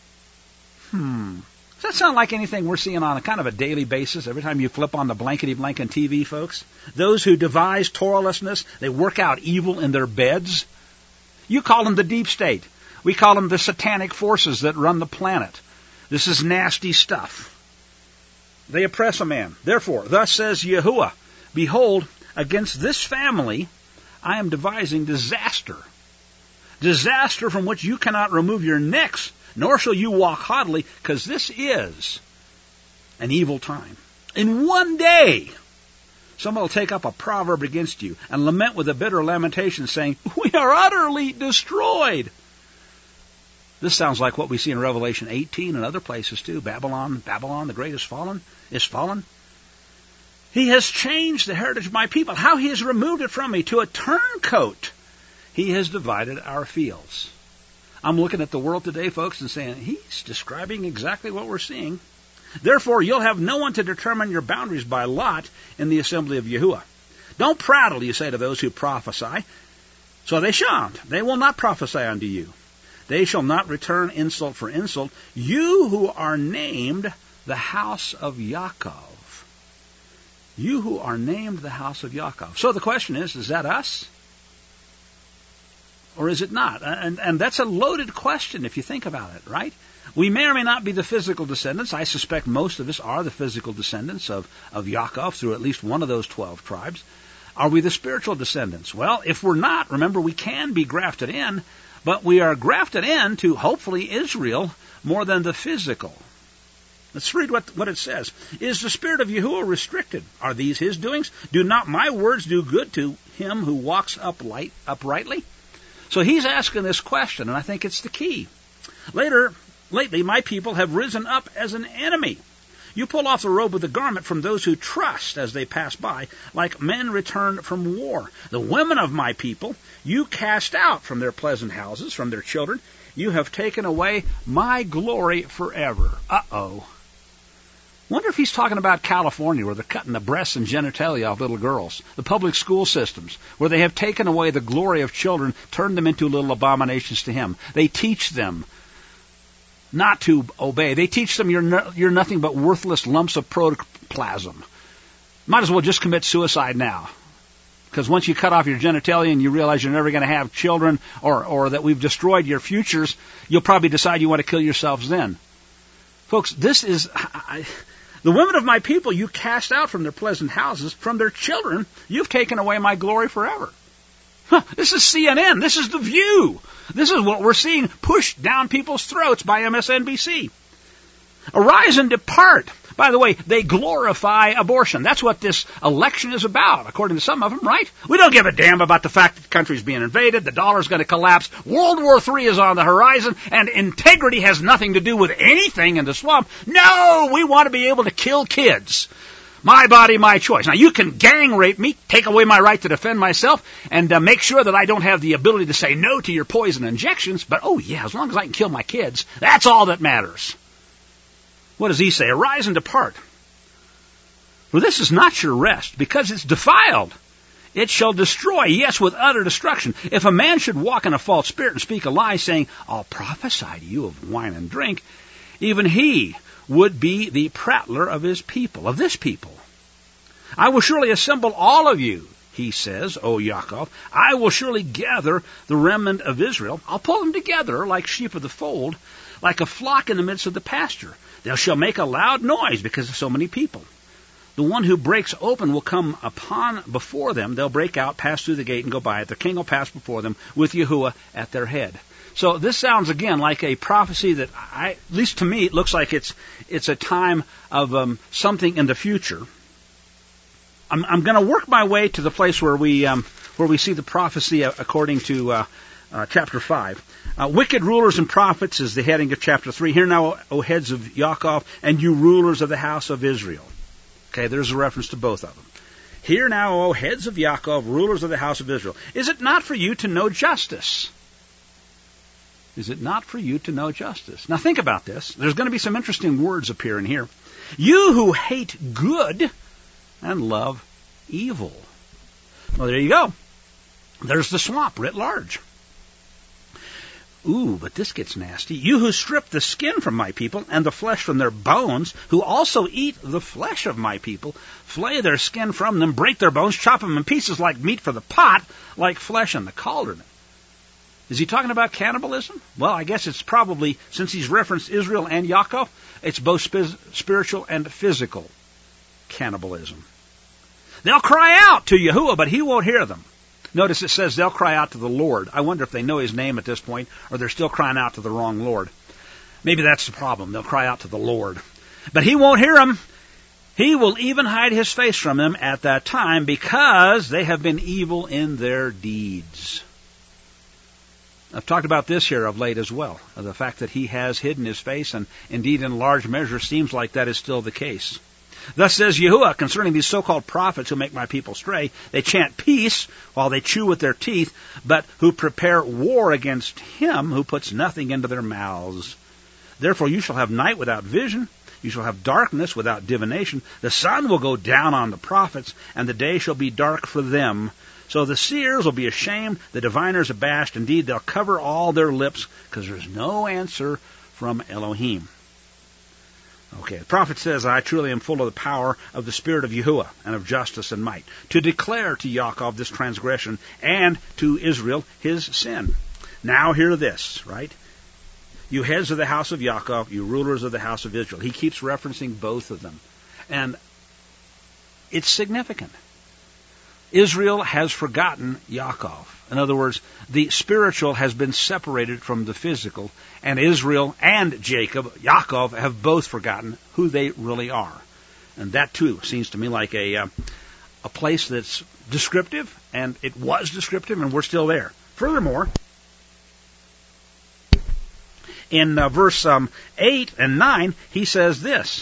Hmm. Does that sound like anything we're seeing on a kind of a daily basis every time you flip on the blankety-blank T V, folks? Those who devise Torahlessness, they work out evil in their beds. You call them the deep state. We call them the satanic forces that run the planet. This is nasty stuff. They oppress a man. Therefore, thus says Yahuwah, behold, against this family I am devising disaster. Disaster from which you cannot remove your necks, nor shall you walk haughtily, because this is an evil time. In one day, someone will take up a proverb against you and lament with a bitter lamentation, saying, we are utterly destroyed. This sounds like what we see in Revelation eighteen and other places too. Babylon, Babylon, the great is fallen, is fallen. He has changed the heritage of my people. How he has removed it from me to a turncoat. He has divided our fields. I'm looking at the world today, folks, and saying, he's describing exactly what we're seeing. Therefore, you'll have no one to determine your boundaries by lot in the assembly of Yahuwah. Don't prattle, you say to those who prophesy. So they shan't. They will not prophesy unto you. They shall not return insult for insult. You who are named the house of Yaakov. You who are named the house of Yaakov. So the question is, is that us? Or is it not? And, and that's a loaded question if you think about it, right? We may or may not be the physical descendants. I suspect most of us are the physical descendants of, of Yaakov through at least one of those twelve tribes. Are we the spiritual descendants? Well, if we're not, remember, we can be grafted in, but we are grafted in to, hopefully, Israel more than the physical. Let's read what, what it says. Is the spirit of Yahuwah restricted? Are these his doings? Do not my words do good to him who walks upright, uprightly? So he's asking this question, and I think it's the key. Later, lately, my people have risen up as an enemy. You pull off the robe of the garment from those who trust as they pass by, like men returned from war. The women of my people you cast out from their pleasant houses, from their children. You have taken away my glory forever. Uh-oh. Wonder if he's talking about California, where they're cutting the breasts and genitalia of little girls. The public school systems, where they have taken away the glory of children, turned them into little abominations to him. They teach them not to obey. They teach them you're no, you're nothing but worthless lumps of protoplasm. Might as well just commit suicide now. Because once you cut off your genitalia and you realize you're never going to have children, or, or that we've destroyed your futures, you'll probably decide you want to kill yourselves then. Folks, this is... I, The women of my people you cast out from their pleasant houses. From their children you've taken away my glory forever. Huh, this is C N N. This is The View. This is what we're seeing pushed down people's throats by M S N B C. Arise and depart. By the way, they glorify abortion. That's what this election is about, according to some of them, right? We don't give a damn about the fact that the country's being invaded, the dollar's going to collapse, World War Three is on the horizon, and integrity has nothing to do with anything in the swamp. No, we want to be able to kill kids. My body, my choice. Now, you can gang rape me, take away my right to defend myself, and uh, make sure that I don't have the ability to say no to your poison injections, but oh yeah, as long as I can kill my kids, that's all that matters. What does he say? Arise and depart. For this is not your rest, because it's defiled. It shall destroy, yes, with utter destruction. If a man should walk in a false spirit and speak a lie, saying, I'll prophesy to you of wine and drink, even he would be the prattler of his people, of this people. I will surely assemble all of you, he says, O Yaakov. I will surely gather the remnant of Israel. I'll pull them together like sheep of the fold, like a flock in the midst of the pasture. They shall make a loud noise because of so many people. The one who breaks open will come upon before them. They'll break out, pass through the gate, and go by it. The king will pass before them with Yahuwah at their head. So this sounds, again, like a prophecy that, I, at least to me, it looks like it's it's a time of um, something in the future. I'm, I'm going to work my way to the place where we um, where we see the prophecy according to uh, uh, chapter five. Uh, wicked rulers and prophets is the heading of chapter three. Hear now, O heads of Yaakov, and you rulers of the house of Israel. Okay, there's a reference to both of them. Hear now, O heads of Yaakov, rulers of the house of Israel. Is it not for you to know justice? Is it not for you to know justice? Now think about this. There's going to be some interesting words appearing here. You who hate good and love evil. Well, there you go. There's the swamp writ large. Ooh, but this gets nasty. You who strip the skin from my people and the flesh from their bones, who also eat the flesh of my people, flay their skin from them, break their bones, chop them in pieces like meat for the pot, like flesh in the cauldron. Is he talking about cannibalism? Well, I guess it's probably, since he's referenced Israel and Yaakov, it's both sp- spiritual and physical cannibalism. They'll cry out to Yahuwah, but he won't hear them. Notice it says they'll cry out to the Lord. I wonder if they know his name at this point, or they're still crying out to the wrong Lord. Maybe that's the problem. They'll cry out to the Lord. But he won't hear them. He will even hide his face from them at that time, because they have been evil in their deeds. I've talked about this here of late as well, the fact that he has hidden his face, and indeed in large measure seems like that is still the case. Thus says Yahuwah concerning these so-called prophets who make my people stray, they chant peace while they chew with their teeth, but who prepare war against him who puts nothing into their mouths. Therefore you shall have night without vision, you shall have darkness without divination. The sun will go down on the prophets, and the day shall be dark for them. So the seers will be ashamed, the diviners abashed. Indeed, they'll cover all their lips, because there's no answer from Elohim. Okay, the prophet says, I truly am full of the power of the Spirit of Yahuwah and of justice and might, to declare to Yaakov this transgression, and to Israel his sin. Now hear this, right? You heads of the house of Yaakov, you rulers of the house of Israel. He keeps referencing both of them. And it's significant. Israel has forgotten Yaakov. In other words, the spiritual has been separated from the physical, and Israel and Jacob, Yaakov, have both forgotten who they really are. And that, too, seems to me like a, uh, a place that's descriptive, and it was descriptive, and we're still there. Furthermore, in uh, verse um, eight and nine, he says this,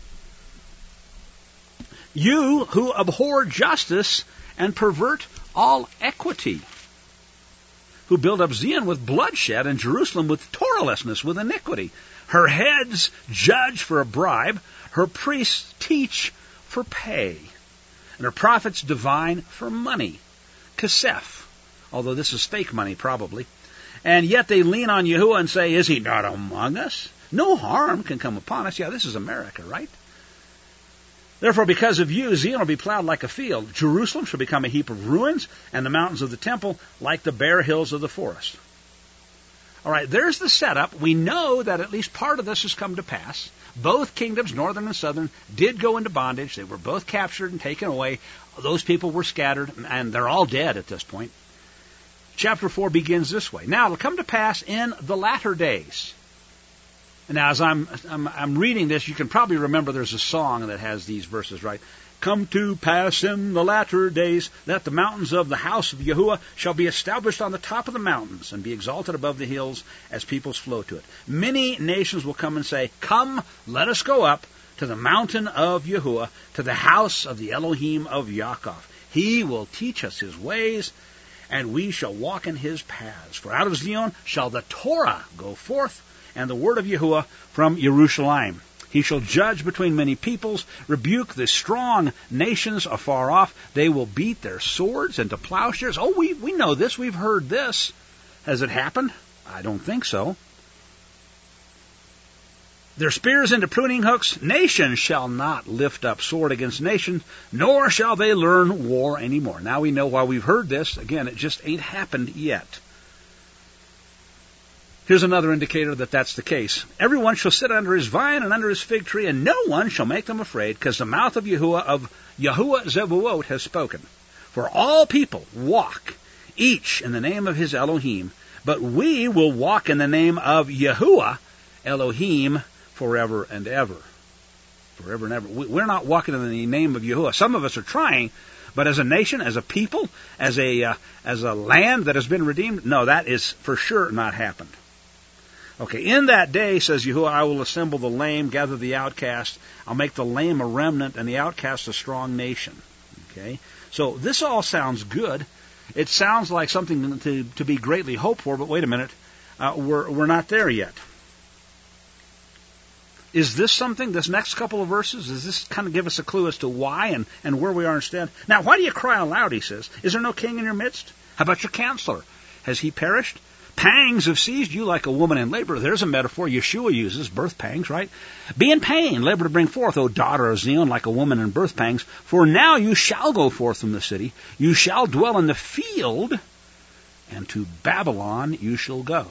you who abhor justice and pervert all equity, who build up Zion with bloodshed and Jerusalem with Torahlessness, with iniquity. Her heads judge for a bribe, her priests teach for pay, and her prophets divine for money, kesef, although this is fake money probably. And yet they lean on Yahuwah and say, is he not among us? No harm can come upon us. Yeah, this is America, right? Therefore, because of you, Zion will be plowed like a field. Jerusalem shall become a heap of ruins, and the mountains of the temple like the bare hills of the forest. All right, there's the setup. We know that at least part of this has come to pass. Both kingdoms, northern and southern, did go into bondage. They were both captured and taken away. Those people were scattered, and they're all dead at this point. Chapter four begins this way. Now, it'll come to pass in the latter days. Now, as I'm, I'm, I'm reading this, you can probably remember there's a song that has these verses, right? Come to pass in the latter days that the mountains of the house of Yahuwah shall be established on the top of the mountains and be exalted above the hills as peoples flow to it. Many nations will come and say, Come, let us go up to the mountain of Yahuwah, to the house of the Elohim of Yaakov. He will teach us his ways, and we shall walk in his paths. For out of Zion shall the Torah go forth, and the word of Yahuwah from Jerusalem. He shall judge between many peoples, rebuke the strong nations afar off. They will beat their swords into plowshares. Oh, we, we know this. We've heard this. Has it happened? I don't think so. Their spears into pruning hooks. Nation shall not lift up sword against nation, nor shall they learn war anymore. Now we know why we've heard this. Again, it just ain't happened yet. Here's another indicator that that's the case. Everyone shall sit under his vine and under his fig tree, and no one shall make them afraid, because the mouth of Yahuwah of Yahuwah Zevuot has spoken. For all people walk, each in the name of his Elohim, but we will walk in the name of Yahuwah Elohim forever and ever. Forever and ever. We're not walking in the name of Yahuwah. Some of us are trying, but as a nation, as a people, as a uh, as a land that has been redeemed, no, that is for sure not happened. Okay, in that day, says Yahuwah, I will assemble the lame, gather the outcast. I'll make the lame a remnant, and the outcast a strong nation. Okay, so this all sounds good. It sounds like something to, to be greatly hoped for, but wait a minute, uh, we're we're not there yet. Is this something, this next couple of verses, does this kind of give us a clue as to why and, and where we are instead? Now, why do you cry aloud, he says? Is there no king in your midst? How about your counselor? Has he perished? Pangs have seized you like a woman in labor. There's a metaphor Yeshua uses, birth pangs, right? Be in pain, labor to bring forth, O daughter of Zion, like a woman in birth pangs. For now you shall go forth from the city. You shall dwell in the field, and to Babylon you shall go.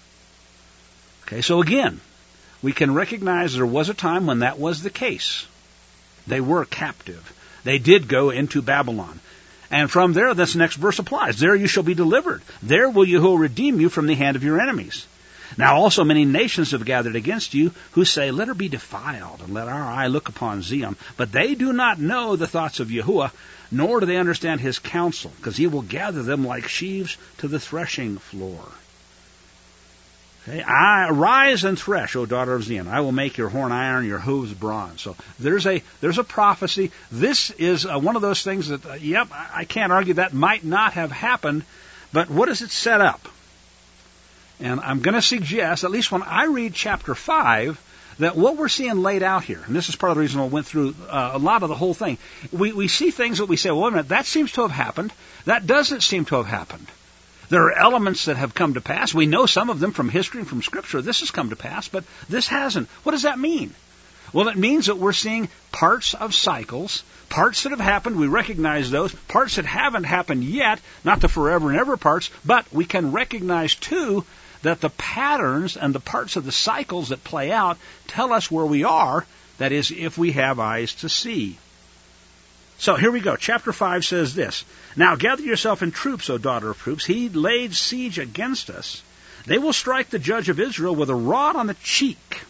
Okay, so again, we can recognize there was a time when that was the case. They were captive. They did go into Babylon. And from there, this next verse applies. There you shall be delivered. There will Yahuwah redeem you from the hand of your enemies. Now also many nations have gathered against you, who say, Let her be defiled, and let our eye look upon Zion. But they do not know the thoughts of Yahuwah, nor do they understand his counsel, because he will gather them like sheaves to the threshing floor. Okay, I arise and thresh, O daughter of Zion. I will make your horn iron, your hooves bronze. So there's a there's a prophecy. This is uh, one of those things that, uh, yep, I can't argue that might not have happened, but what does it set up? And I'm going to suggest, at least when I read chapter five, that what we're seeing laid out here, and this is part of the reason I went through uh, a lot of the whole thing, we, we see things that we say, well, wait a minute, that seems to have happened. That doesn't seem to have happened. There are elements that have come to pass. We know some of them from history and from Scripture. This has come to pass, but this hasn't. What does that mean? Well, it means that we're seeing parts of cycles, parts that have happened. We recognize those. Parts that haven't happened yet, not the forever and ever parts, but we can recognize, too, that the patterns and the parts of the cycles that play out tell us where we are, that is, if we have eyes to see. So here we go. Chapter five says this. Now gather yourself in troops, O daughter of troops. He laid siege against us. They will strike the judge of Israel with a rod on the cheek.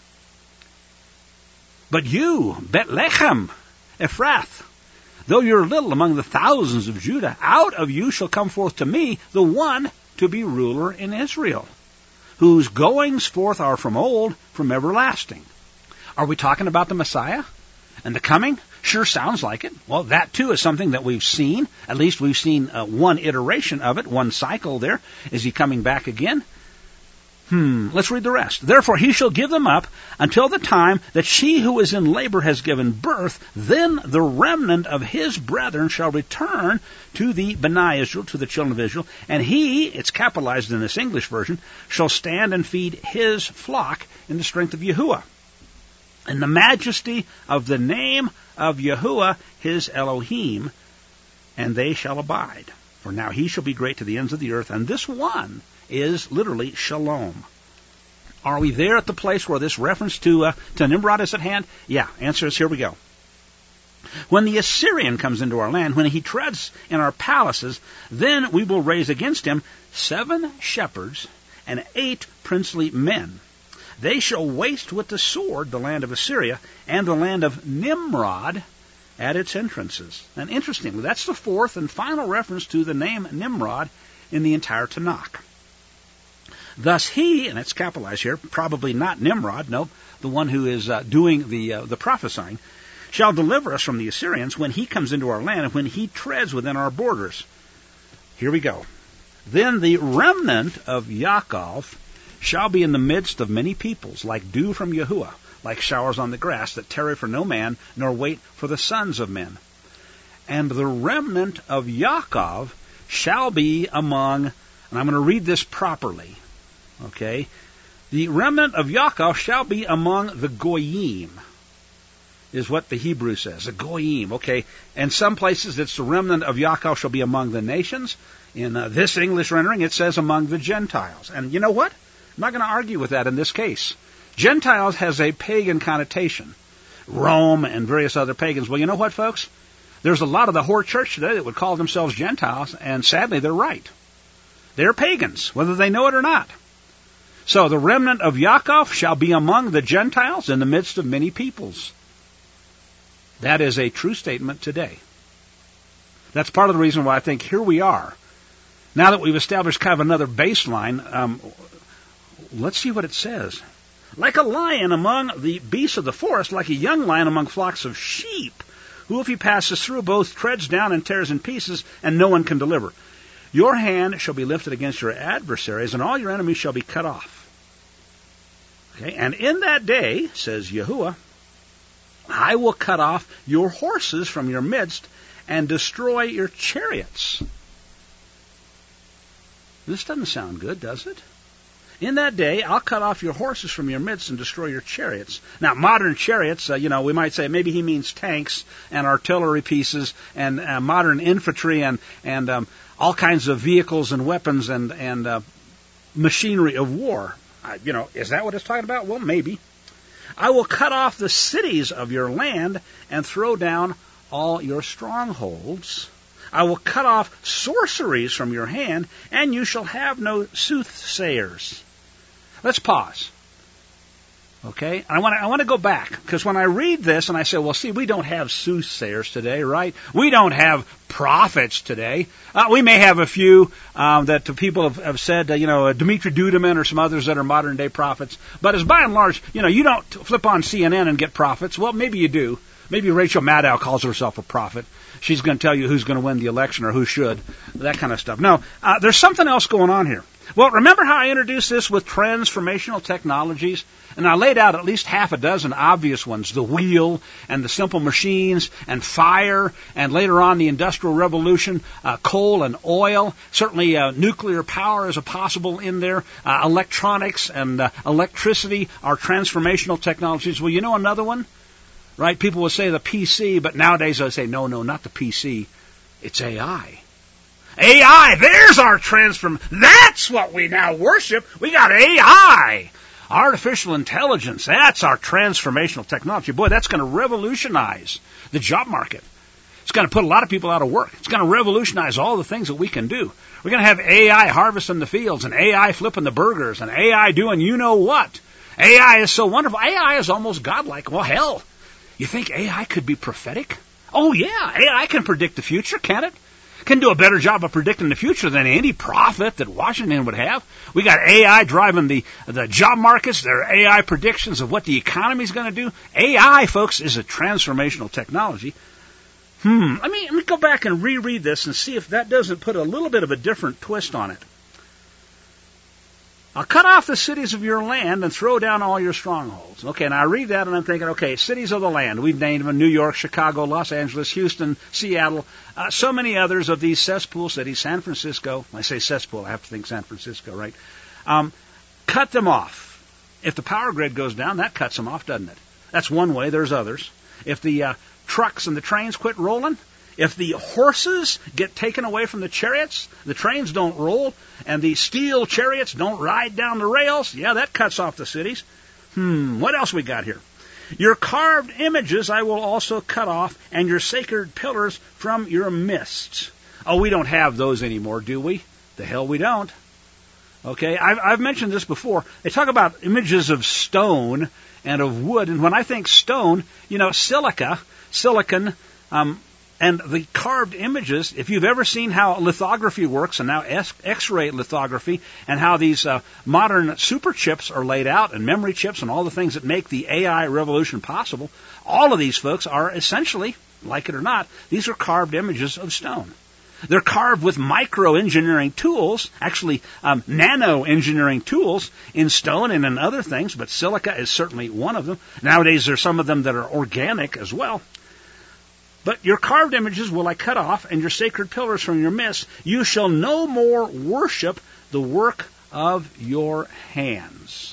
But you, Bethlehem, Ephrath, though you're little among the thousands of Judah, out of you shall come forth to me the one to be ruler in Israel, whose goings forth are from old, from everlasting. Are we talking about the Messiah and the coming? Sure sounds like it. Well, that too is something that we've seen. At least we've seen uh, one iteration of it, one cycle there. Is he coming back again? Hmm, let's read the rest. Therefore he shall give them up until the time that she who is in labor has given birth. Then the remnant of his brethren shall return to the B'nai Israel, to the children of Israel. And he, it's capitalized in this English version, shall stand and feed his flock in the strength of Yahuwah, in the majesty of the name of Yahuwah his Elohim, and they shall abide. For now he shall be great to the ends of the earth, and this one is literally shalom. Are we there at the place where this reference to uh, to Nimrod is at hand? Yeah, answer is here we go. When the Assyrian comes into our land, when he treads in our palaces, then we will raise against him seven shepherds and eight princely men. They shall waste with the sword the land of Assyria and the land of Nimrod at its entrances. And interestingly, that's the fourth and final reference to the name Nimrod in the entire Tanakh. Thus he, and it's capitalized here, probably not Nimrod, no, the one who is uh, doing the uh, the prophesying, shall deliver us from the Assyrians when he comes into our land and when he treads within our borders. Here we go. Then the remnant of Yaakov shall be in the midst of many peoples, like dew from Yahuwah, like showers on the grass, that tarry for no man, nor wait for the sons of men. And the remnant of Yaakov shall be among, and I'm going to read this properly, okay? The remnant of Yaakov shall be among the Goyim, is what the Hebrew says, the Goyim, okay? And some places it's the remnant of Yaakov shall be among the nations. In uh, this English rendering, it says among the Gentiles. And you know what? I'm not going to argue with that in this case. Gentiles has a pagan connotation. Rome and various other pagans. Well, you know what, folks? There's a lot of the whore church today that would call themselves Gentiles, and sadly, they're right. They're pagans, whether they know it or not. So the remnant of Yaakov shall be among the Gentiles in the midst of many peoples. That is a true statement today. That's part of the reason why I think here we are. Now that we've established kind of another baseline, um, let's see what it says. Like a lion among the beasts of the forest, like a young lion among flocks of sheep, who if he passes through both treads down and tears in pieces, and no one can deliver. Your hand shall be lifted against your adversaries, and all your enemies shall be cut off. Okay, and in that day, says Yahuwah, I will cut off your horses from your midst and destroy your chariots. This doesn't sound good, does it? In that day, I'll cut off your horses from your midst and destroy your chariots. Now, modern chariots, uh, you know, we might say maybe he means tanks and artillery pieces and uh, modern infantry and and um, all kinds of vehicles and weapons and and uh, machinery of war. Uh, you know, is that what it's talking about? Well, maybe. I will cut off the cities of your land and throw down all your strongholds. I will cut off sorceries from your hand, and you shall have no soothsayers. Let's pause. Okay? I want to I want to go back, because when I read this and I say, well, see, we don't have soothsayers today, right? We don't have prophets today. Uh, we may have a few um, that people have, have said, uh, you know, uh, Dmitri Duduman or some others that are modern-day prophets. But as by and large, you know, you don't flip on C N N and get prophets. Well, maybe you do. Maybe Rachel Maddow calls herself a prophet. She's going to tell you who's going to win the election or who should, that kind of stuff. No, uh, there's something else going on here. Well, remember how I introduced this with transformational technologies? And I laid out at least half a dozen obvious ones, the wheel and the simple machines and fire, and later on the Industrial Revolution, uh, coal and oil. Certainly uh, nuclear power is a possible in there. Uh, electronics and uh, electricity are transformational technologies. Well, you know another one? Right? People will say the P C, but nowadays they'll say, no, no, not the P C. It's A I. A I, there's our transform. That's what we now worship. We got A I. Artificial intelligence, that's our transformational technology. Boy, that's going to revolutionize the job market. It's going to put a lot of people out of work. It's going to revolutionize all the things that we can do. We're going to have A I harvesting the fields and A I flipping the burgers and A I doing you know what. A I is so wonderful. A I is almost godlike. Well, hell, you think A I could be prophetic? Oh, yeah, A I can predict the future, can't it? Can do a better job of predicting the future than any prophet that Washington would have. We got A I driving the, the job markets. There are A I predictions of what the economy is going to do. A I, folks, is a transformational technology. Hmm, let me, let me go back and reread this and see if that doesn't put a little bit of a different twist on it. I'll cut off the cities of your land and throw down all your strongholds. Okay, and I read that and I'm thinking, okay, cities of the land. We've named them New York, Chicago, Los Angeles, Houston, Seattle, uh, so many others of these cesspool cities, San Francisco. When I say cesspool, I have to think San Francisco, right? Um, cut them off. If the power grid goes down, that cuts them off, doesn't it? That's one way. There's others. If the uh, trucks and the trains quit rolling, If the horses get taken away from the chariots, the trains don't roll, and the steel chariots don't ride down the rails, yeah, that cuts off the cities. Hmm, what else we got here? Your carved images I will also cut off, and your sacred pillars from your midst. Oh, we don't have those anymore, do we? The hell we don't. Okay, I've, I've mentioned this before. They talk about images of stone and of wood, and when I think stone, you know, silica, silicon, um, and the carved images, if you've ever seen how lithography works, and now X-ray lithography, and how these uh, modern super chips are laid out, and memory chips, and all the things that make the A I revolution possible, all of these folks are essentially, like it or not, these are carved images of stone. They're carved with micro-engineering tools, actually um, nano-engineering tools in stone and in other things, but silica is certainly one of them. Nowadays, there's some of them that are organic as well. But your carved images will I cut off, and your sacred pillars from your midst. You shall no more worship the work of your hands.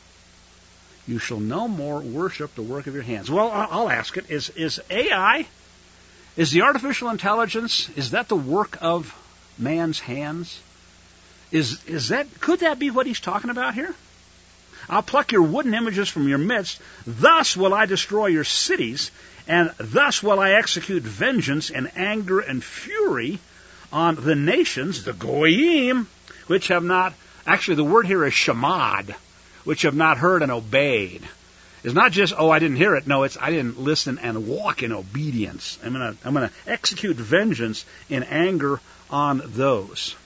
You shall no more worship the work of your hands. Well, I'll ask it, is, is A I, is the artificial intelligence, is that the work of man's hands? Is, is that, could that be what he's talking about here? I'll pluck your wooden images from your midst. Thus will I destroy your cities, and thus will I execute vengeance and anger and fury on the nations, the goyim, which have not, actually the word here is shamad, which have not heard and obeyed. It's not just, oh, I didn't hear it. No, it's I didn't listen and walk in obedience. I'm going to I'm going to execute vengeance in anger on those.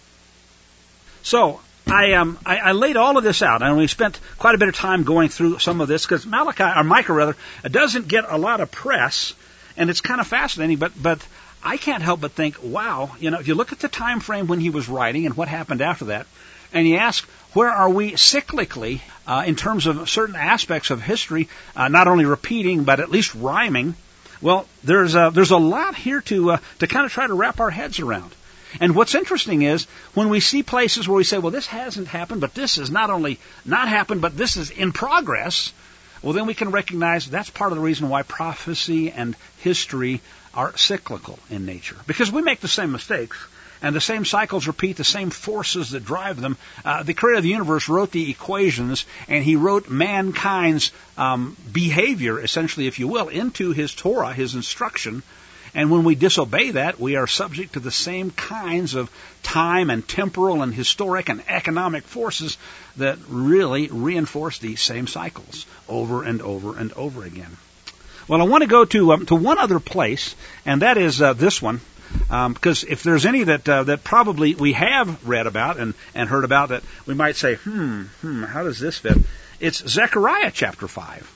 So, I, um, I, I laid all of this out, and we spent quite a bit of time going through some of this, because Malachi, or Micah rather, doesn't get a lot of press, and it's kind of fascinating, but, but I can't help but think, wow, you know, if you look at the time frame when he was writing and what happened after that, and you ask, where are we cyclically uh, in terms of certain aspects of history, uh, not only repeating, but at least rhyming? Well, there's a, there's a lot here to, uh, to kind of try to wrap our heads around. And what's interesting is when we see places where we say, well, this hasn't happened, but this has not only not happened, but this is in progress, well, then we can recognize that's part of the reason why prophecy and history are cyclical in nature. Because we make the same mistakes, and the same cycles repeat, the same forces that drive them. Uh, the creator of the universe wrote the equations, and he wrote mankind's um, behavior, essentially, if you will, into his Torah, his instruction. And when we disobey that, we are subject to the same kinds of time and temporal and historic and economic forces that really reinforce these same cycles over and over and over again. Well, I want to go to um, to one other place, and that is uh, this one, um, because if there's any that uh, that probably we have read about and, and heard about that we might say, hmm, hmm, how does this fit? It's Zechariah chapter five.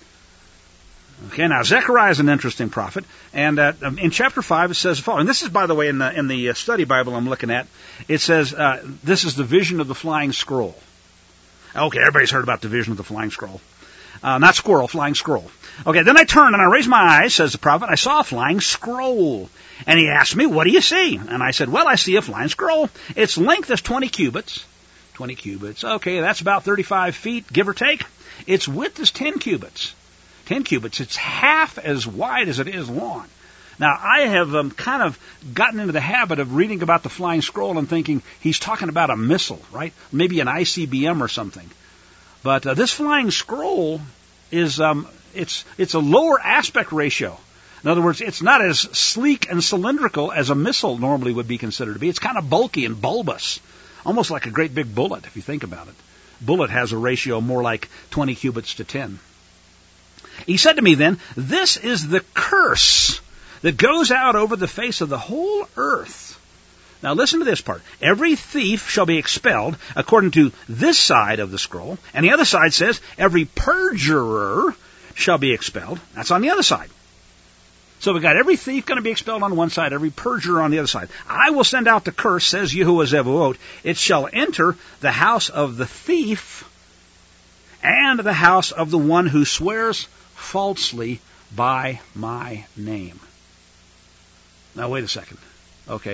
Okay, now Zechariah is an interesting prophet, and uh, in chapter five it says the following. This is, by the way, in the in the study Bible I'm looking at. It says uh, this is the vision of the flying scroll. Okay, everybody's heard about the vision of the flying scroll, uh, not squirrel, flying scroll. Okay, then I turned and I raised my eyes, says the prophet. I saw a flying scroll, and he asked me, "What do you see?" And I said, "Well, I see a flying scroll. Its length is twenty cubits. Twenty cubits. Okay, that's about thirty-five feet, give or take. Its width is ten cubits." Ten cubits. It's half as wide as it is long. Now, I have um, kind of gotten into the habit of reading about the flying scroll and thinking he's talking about a missile, right? Maybe an I C B M or something. But uh, this flying scroll is um, it's it's a lower aspect ratio. In other words, it's not as sleek and cylindrical as a missile normally would be considered to be. It's kind of bulky and bulbous, almost like a great big bullet if you think about it. Bullet has a ratio more like twenty cubits to ten. He said to me then, "This is the curse that goes out over the face of the whole earth." Now listen to this part. "Every thief shall be expelled according to this side of the scroll." And the other side says, "Every perjurer shall be expelled." That's on the other side. So we've got every thief going to be expelled on one side, every perjurer on the other side. "I will send out the curse, says Yahuwah Zevaot. It shall enter the house of the thief and the house of the one who swears falsely by my name." Now, wait a second. Okay,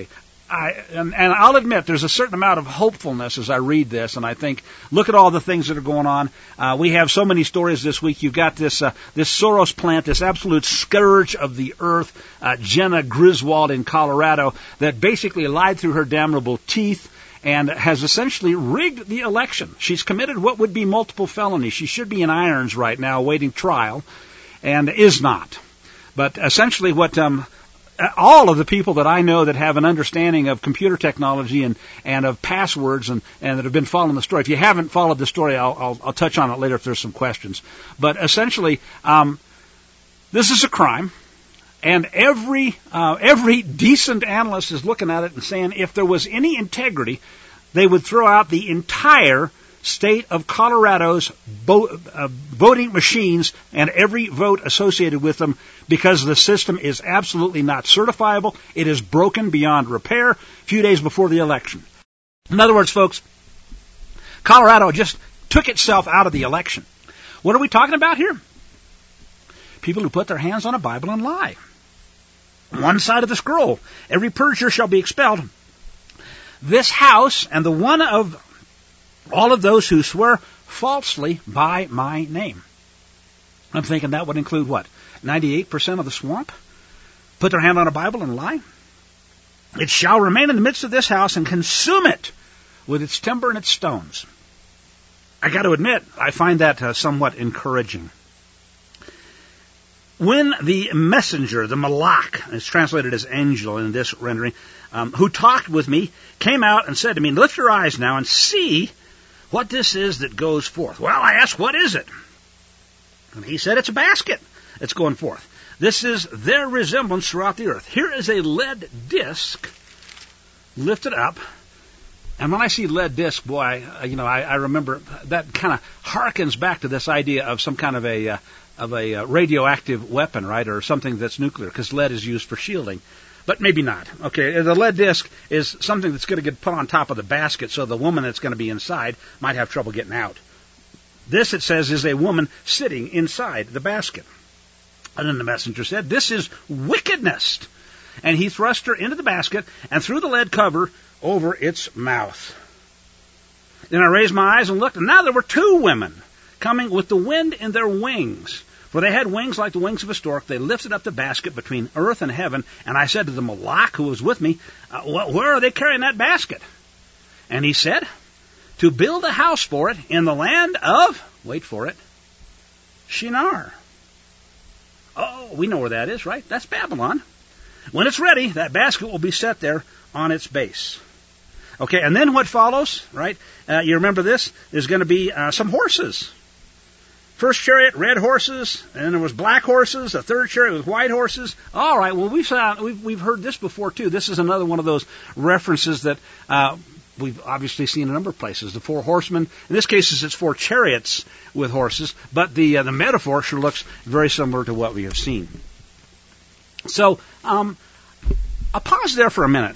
I, and, and I'll admit there's a certain amount of hopefulness as I read this, and I think, look at all the things that are going on. Uh, we have so many stories this week. You've got this uh, this Soros plant, this absolute scourge of the earth, uh, Jenna Griswold in Colorado, that basically lied through her damnable teeth and has essentially rigged the election. She's committed what would be multiple felonies. She should be in irons right now awaiting trial, and is not. But essentially what... Um, all of the people that I know that have an understanding of computer technology and, and of passwords and, and that have been following the story. If you haven't followed the story, I'll, I'll, I'll touch on it later if there's some questions. But essentially, um, this is a crime, and every uh, every decent analyst is looking at it and saying if there was any integrity, they would throw out the entire state of Colorado's bo- uh, voting machines and every vote associated with them, because the system is absolutely not certifiable. It is broken beyond repair a few days before the election. In other words, folks, Colorado just took itself out of the election. What are we talking about here? People who put their hands on a Bible and lie. One side of the scroll. Every perjurer shall be expelled. This house and the one of all of those who swear falsely by my name. I'm thinking that would include what? ninety-eight percent of the swamp? Put their hand on a Bible and lie? It shall remain in the midst of this house and consume it with its timber and its stones. I got to admit, I find that uh, somewhat encouraging. When the messenger, the malach, it's translated as angel in this rendering, um, who talked with me, came out and said to me, lift your eyes now and see what this is that goes forth. Well, I asked, what is it? And he said, it's a basket that's going forth. This is their resemblance throughout the earth. Here is a lead disc lifted up. And when I see lead disc, boy, I, you know, I, I remember that kind of harkens back to this idea of some kind of a uh, of a uh, radioactive weapon, right, or something that's nuclear, because lead is used for shielding. But maybe not. Okay, the lead disc is something that's going to get put on top of the basket, so the woman that's going to be inside might have trouble getting out. This, it says, is a woman sitting inside the basket. And then the messenger said, this is wickedness. And he thrust her into the basket and threw the lead cover over its mouth. Then I raised my eyes and looked, and now there were two women coming with the wind in their wings. For they had wings like the wings of a stork. They lifted up the basket between earth and heaven. And I said to the malach who was with me, uh, well, where are they carrying that basket? And he said, to build a house for it in the land of, wait for it, Shinar. Oh, we know where that is, right? That's Babylon. When it's ready, that basket will be set there on its base. Okay, and then what follows, right? Uh, you remember this? There's going to be uh, some horses. First chariot, red horses, and then there was black horses. A third chariot with white horses. All right, well, we've, uh, we've, we've heard this before, too. This is another one of those references that uh, we've obviously seen in a number of places. The four horsemen. In this case, it's four chariots with horses, but the uh, the metaphor sure looks very similar to what we have seen. So, um, I'll pause there for a minute.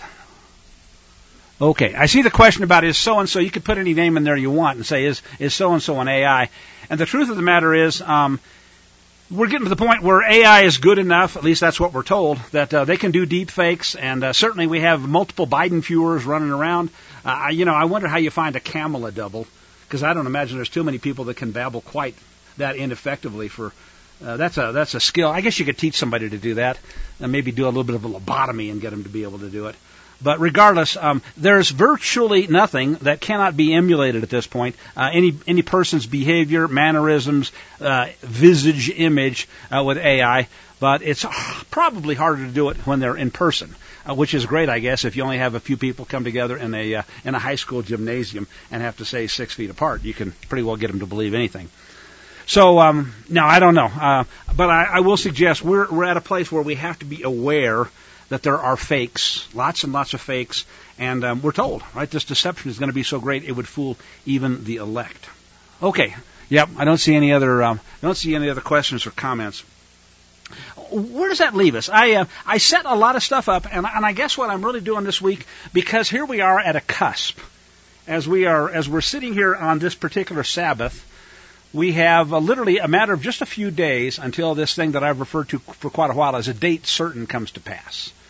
Okay, I see the question about is so-and-so. You could put any name in there you want and say, is is so-and-so an A I? And the truth of the matter is, um, we're getting to the point where A I is good enough, at least that's what we're told, that uh, they can do deep fakes, and uh, certainly we have multiple Biden viewers running around. Uh, you know, I wonder how you find a Kamala double, because I don't imagine there's too many people that can babble quite that ineffectively for... Uh, that's a that's a skill. I guess you could teach somebody to do that, and maybe do a little bit of a lobotomy and get them to be able to do it. But regardless, um, there's virtually nothing that cannot be emulated at this point. Uh, any any person's behavior, mannerisms, uh, visage, image uh, with A I. But it's probably harder to do it when they're in person, uh, which is great, I guess, if you only have a few people come together in a uh, in a high school gymnasium and have to stay six feet apart. You can pretty well get them to believe anything. So, um, now, I don't know. Uh, but I, I will suggest we're, we're at a place where we have to be aware that there are fakes, lots and lots of fakes, and um, we're told, right, this deception is going to be so great it would fool even the elect. Okay, yep, I don't see any other, um, I don't see any other questions or comments. Where does that leave us? I uh, I set a lot of stuff up, and, and I guess what I'm really doing this week, because here we are at a cusp, as we are as we're sitting here on this particular Sabbath. We have uh, literally a matter of just a few days until this thing that I've referred to for quite a while as a date certain comes to pass.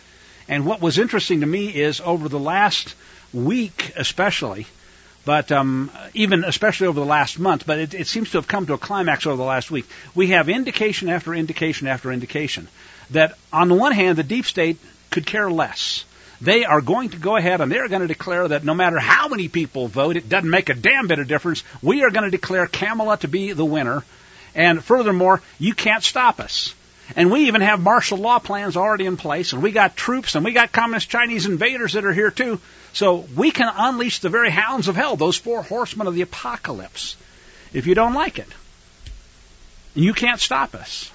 And what was interesting to me is over the last week especially, but um, even especially over the last month, but it, it seems to have come to a climax over the last week, we have indication after indication after indication that on the one hand, the deep state could care less. They are going to go ahead and they're going to declare that no matter how many people vote, it doesn't make a damn bit of difference. We are going to declare Kamala to be the winner. And furthermore, you can't stop us. And we even have martial law plans already in place, and we got troops, and we got communist Chinese invaders that are here too. So we can unleash the very hounds of hell, those four horsemen of the apocalypse, if you don't like it. And you can't stop us.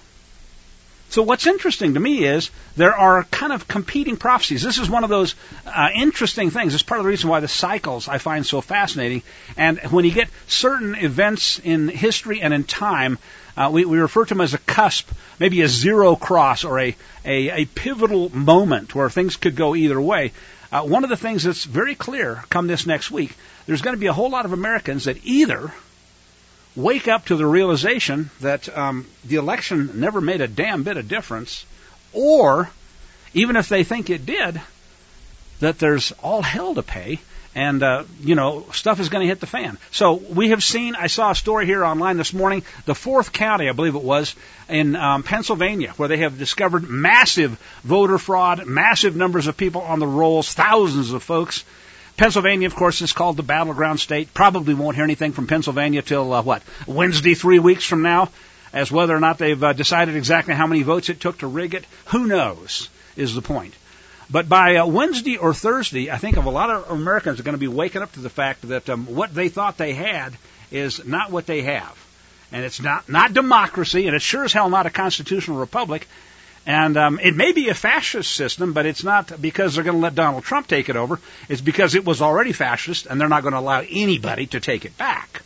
So what's interesting to me is there are kind of competing prophecies. This is one of those uh, interesting things. It's part of the reason why the cycles I find so fascinating. And when you get certain events in history and in time, uh, we, we refer to them as a cusp, maybe a zero cross or a, a, a pivotal moment where things could go either way. Uh, one of the things that's very clear come this next week, there's going to be a whole lot of Americans that either wake up to the realization that um, the election never made a damn bit of difference, or even if they think it did, that there's all hell to pay, and uh, you know stuff is going to hit the fan. So we have seen. I saw a story here online this morning. The fourth county, I believe it was, in um, Pennsylvania, where they have discovered massive voter fraud, massive numbers of people on the rolls, thousands of folks. Pennsylvania, of course, is called the battleground state. Probably won't hear anything from Pennsylvania till, uh, what, Wednesday, three weeks from now, as whether or not they've uh, decided exactly how many votes it took to rig it. Who knows, is the point. But by uh, Wednesday or Thursday, I think of a lot of Americans are going to be waking up to the fact that um, what they thought they had is not what they have. And it's not, not democracy, and it's sure as hell not a constitutional republic. And um, it may be a fascist system, but it's not because they're going to let Donald Trump take it over. It's because it was already fascist, and they're not going to allow anybody to take it back.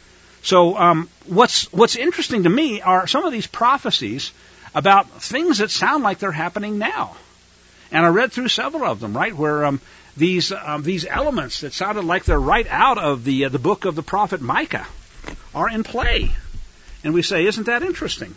So um, what's what's interesting to me are some of these prophecies about things that sound like they're happening now. And I read through several of them, right, where um, these um, these elements that sounded like they're right out of the uh, the book of the prophet Micah are in play. And we say, isn't that interesting?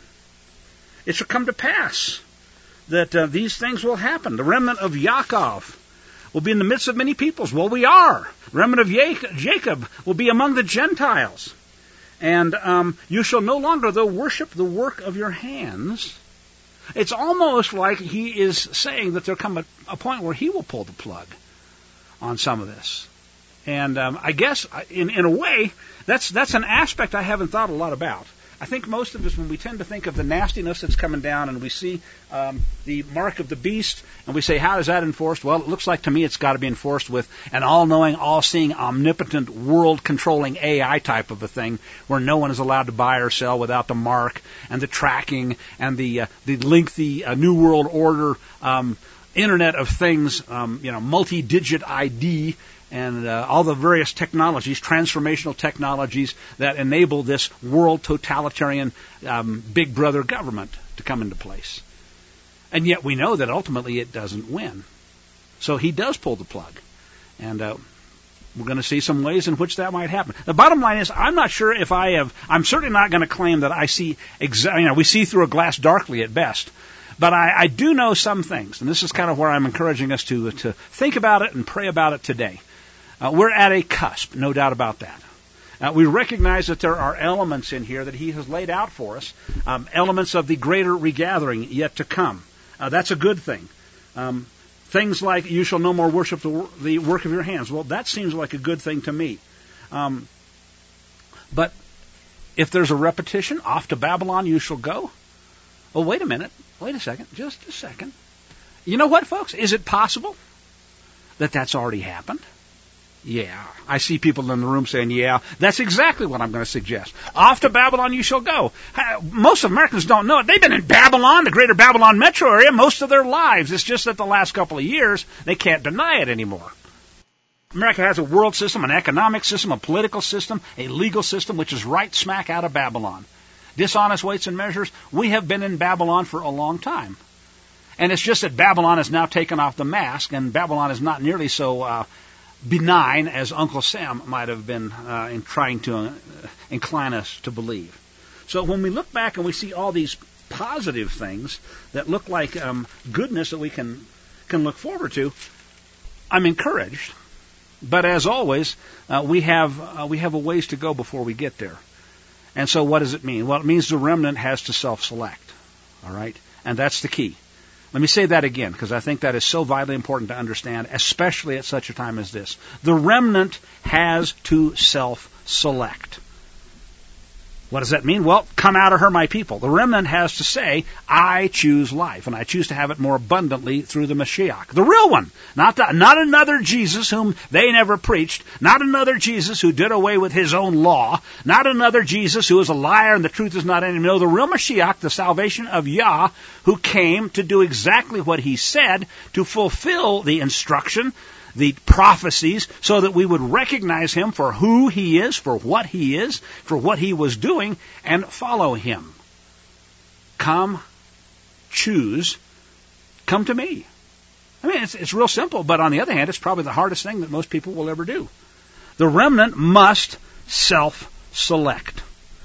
It shall come to pass that uh, these things will happen. The remnant of Yaakov will be in the midst of many peoples. Well, we are. The remnant of Jacob will be among the Gentiles. And um, you shall no longer, though, worship the work of your hands. It's almost like he is saying that there'll come a, a point where he will pull the plug on some of this. And um, I guess, in, in a way, that's that's an aspect I haven't thought a lot about. I think most of us, when we tend to think of the nastiness that's coming down and we see um, the mark of the beast and we say, how is that enforced? Well, it looks like to me it's got to be enforced with an all-knowing, all-seeing, omnipotent, world-controlling A I type of a thing where no one is allowed to buy or sell without the mark and the tracking and the uh, the lengthy uh, New World Order um, Internet of Things, um, you know, multi-digit I D, and uh, all the various technologies, transformational technologies that enable this world totalitarian um, big brother government to come into place. And yet we know that ultimately it doesn't win. So he does pull the plug. And uh, we're going to see some ways in which that might happen. The bottom line is, I'm not sure if I have, I'm certainly not going to claim that I see, exa- you know, we see through a glass darkly at best. But I, I do know some things, and this is kind of where I'm encouraging us to to think about it and pray about it today. Uh, we're at a cusp, no doubt about that. Uh, we recognize that there are elements in here that he has laid out for us, um, elements of the greater regathering yet to come. Uh, that's a good thing. Um, things like, you shall no more worship the, the work of your hands. Well, that seems like a good thing to me. Um, but if there's a repetition, off to Babylon you shall go. Well, wait a minute. Wait a second. Just a second. You know what, folks? Is it possible that that's already happened? Yeah. I see people in the room saying, yeah, that's exactly what I'm going to suggest. Off to Babylon you shall go. Most Americans don't know it. They've been in Babylon, the greater Babylon metro area, most of their lives. It's just that the last couple of years, they can't deny it anymore. America has a world system, an economic system, a political system, a legal system, which is right smack out of Babylon. Dishonest weights and measures, we have been in Babylon for a long time. And it's just that Babylon has now taken off the mask, and Babylon is not nearly so uh, benign as Uncle Sam might have been uh, in trying to uh, incline us to believe. So when we look back and we see all these positive things that look like um, goodness that we can can look forward to, I'm encouraged. But as always, uh, we have uh, we have a ways to go before we get there. And so what does it mean? Well, it means the remnant has to self-select. All right? And that's the key. Let me say that again, because I think that is so vitally important to understand, especially at such a time as this. The remnant has to self-select. What does that mean? Well, come out of her, my people. The remnant has to say, I choose life, and I choose to have it more abundantly through the Mashiach. The real one. Not the, not another Jesus whom they never preached. Not another Jesus who did away with his own law. Not another Jesus who is a liar and the truth is not in him. No, the real Mashiach, the salvation of Yah, who came to do exactly what he said, to fulfill the instruction, the prophecies, so that we would recognize him for who he is, for what he is, for what he was doing, and follow him. Come, choose, come to me. I mean, it's, it's real simple, but on the other hand, it's probably the hardest thing that most people will ever do. The remnant must self-select.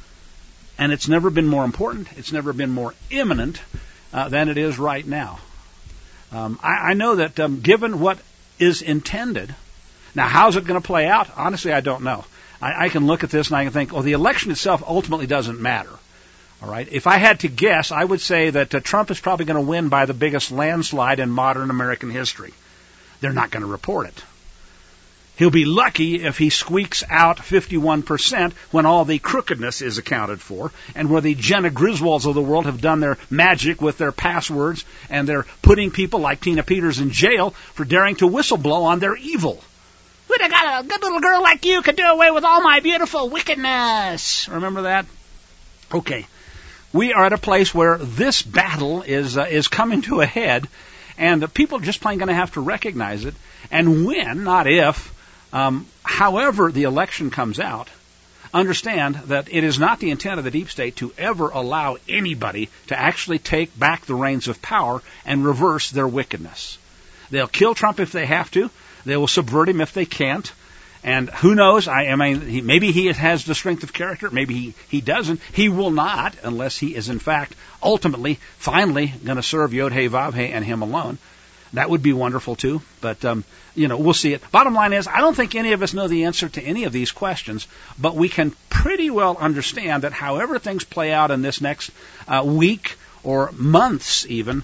And it's never been more important, it's never been more imminent uh, than it is right now. Um, I, I know that um, given what is intended. Now, how's it going to play out? Honestly, I don't know. I, I can look at this and I can think, well, the election itself ultimately doesn't matter. All right. If I had to guess, I would say that uh, Trump is probably going to win by the biggest landslide in modern American history. They're not going to report it. He'll be lucky if he squeaks out fifty-one percent when all the crookedness is accounted for, and where the Jenna Griswolds of the world have done their magic with their passwords, and they're putting people like Tina Peters in jail for daring to whistleblow on their evil. We'd have got a good little girl like you could do away with all my beautiful wickedness. Remember that? Okay. We are at a place where this battle is uh, is coming to a head, and the people are just plain going to have to recognize it, and when, not if, Um, however the election comes out, understand that it is not the intent of the deep state to ever allow anybody to actually take back the reins of power and reverse their wickedness. They'll kill Trump if they have to. They will subvert him if they can't. And who knows, I, I mean, he, maybe he has the strength of character. Maybe he, he doesn't. He will not, unless he is in fact ultimately, finally going to serve Yod-Heh Vav-Heh and him alone. That would be wonderful, too. But, um, you know, we'll see it. Bottom line is, I don't think any of us know the answer to any of these questions, but we can pretty well understand that however things play out in this next uh, week or months even,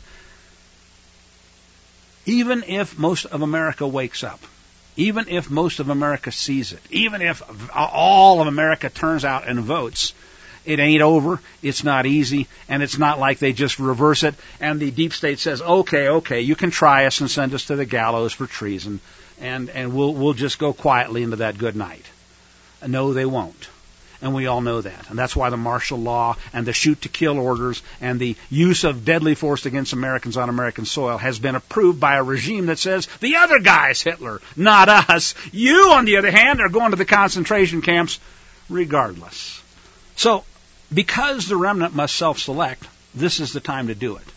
even if most of America wakes up, even if most of America sees it, even if all of America turns out and votes, it ain't over, it's not easy, and it's not like they just reverse it, and the deep state says, okay, okay, you can try us and send us to the gallows for treason, and, and we'll, we'll just go quietly into that good night. No, they won't. And we all know that. And that's why the martial law and the shoot-to-kill orders and the use of deadly force against Americans on American soil has been approved by a regime that says, the other guy's Hitler, not us. You, on the other hand, are going to the concentration camps regardless. So, because the remnant must self-select, this is the time to do it.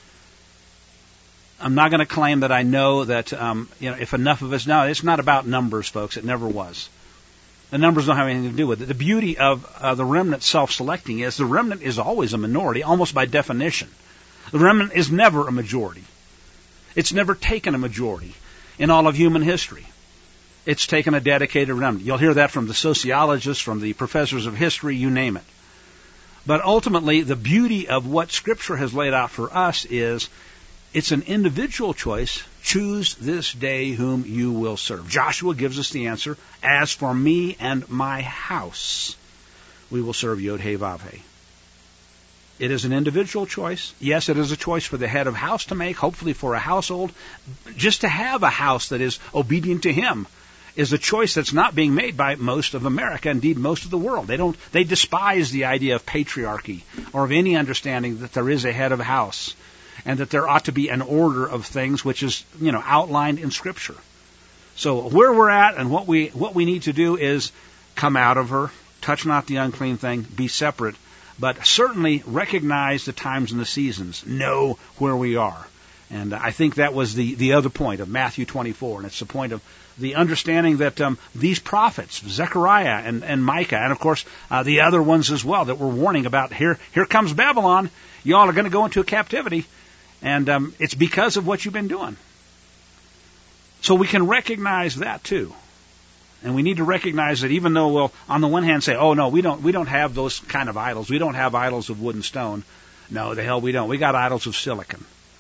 I'm not going to claim that I know that, um, you know, if enough of us, no, it's not about numbers, folks. It never was. The numbers don't have anything to do with it. The beauty of uh, the remnant self-selecting is the remnant is always a minority, almost by definition. The remnant is never a majority. It's never taken a majority in all of human history. It's taken a dedicated remnant. You'll hear that from the sociologists, from the professors of history, you name it. But ultimately, the beauty of what Scripture has laid out for us is it's an individual choice. Choose this day whom you will serve. Joshua gives us the answer. As for me and my house, we will serve Yod-Heh Vav-Heh. It is an individual choice. Yes, it is a choice for the head of house to make, hopefully for a household. Just to have a house that is obedient to him is a choice that's not being made by most of America, indeed most of the world. They don't. They despise the idea of patriarchy or of any understanding that there is a head of house and that there ought to be an order of things which is, you know, outlined in Scripture. So where we're at and what we what we need to do is come out of her, touch not the unclean thing, be separate, but certainly recognize the times and the seasons, know where we are. And I think that was the, the other point of Matthew twenty-four, and it's the point of the understanding that um, these prophets, Zechariah and, and Micah, and of course uh, the other ones as well that were warning about, here here comes Babylon, y'all are going to go into a captivity, and um, it's because of what you've been doing. So we can recognize that too. And we need to recognize that even though we'll, on the one hand, say, oh, no, we don't we don't have those kind of idols. We don't have idols of wood and stone. No, the hell we don't. We got idols of silicon.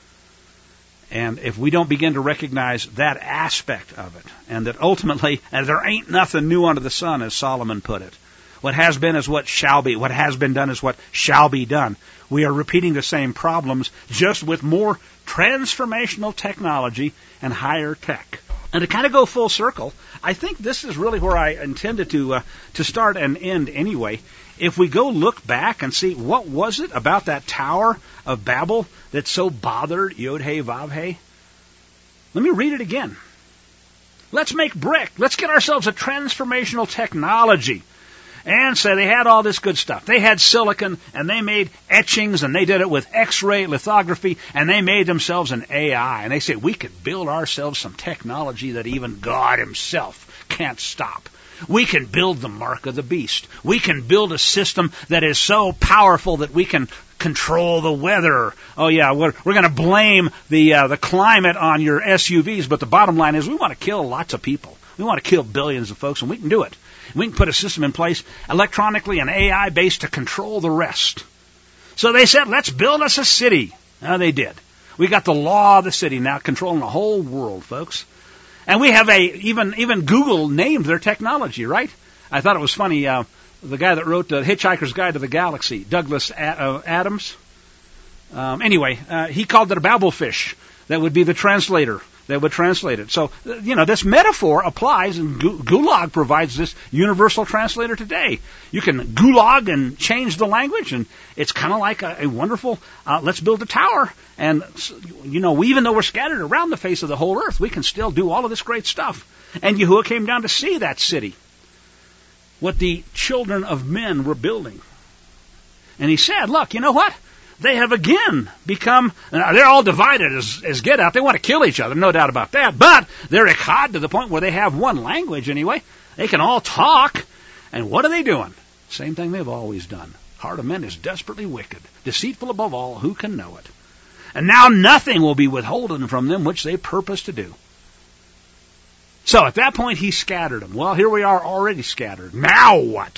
And if we don't begin to recognize that aspect of it, and that ultimately, and there ain't nothing new under the sun, as Solomon put it. What has been is what shall be. What has been done is what shall be done. We are repeating the same problems, just with more transformational technology and higher tech. And to kind of go full circle, I think this is really where I intended to uh, to start and end anyway. If we go look back and see what was it about that Tower of Babel that so bothered Yod-Heh-Vav-Heh? Let me read it again. Let's make brick. Let's get ourselves a transformational technology. And so they had all this good stuff. They had silicon, and they made etchings, and they did it with X-ray lithography, and they made themselves an A I. And they said, we could build ourselves some technology that even God himself can't stop. We can build the mark of the beast. We can build a system that is so powerful that we can control the weather. Oh yeah, we're we're going to blame the uh, the climate on your S U Vs, but the bottom line is we want to kill lots of people. We want to kill billions of folks, and we can do it. We can put a system in place electronically and A I based to control the rest. So they said, let's build us a city. Now they did. We got the law of the city now controlling the whole world, folks. And we have a, even even Google named their technology, right? I thought it was funny, uh, the guy that wrote the Hitchhiker's Guide to the Galaxy, Douglas A- uh, Adams. Um, anyway, uh, he called it a babblefish. That would be the translator that would translate it. So, you know, this metaphor applies, and Gulag provides this universal translator today. You can Gulag and change the language, and it's kind of like a, a wonderful, uh, let's build a tower. And, you know, we, even though we're scattered around the face of the whole earth, we can still do all of this great stuff. And Yahuwah came down to see that city, what the children of men were building. And he said, look, you know what? They have again become, uh, they're all divided as, as get out. They want to kill each other, no doubt about that. But they're echad to the point where they have one language anyway. They can all talk. And what are they doing? Same thing they've always done. Heart of men is desperately wicked, deceitful above all, who can know it? And now nothing will be withholden from them which they purpose to do. So at that point he scattered them. Well, here we are already scattered. Now what?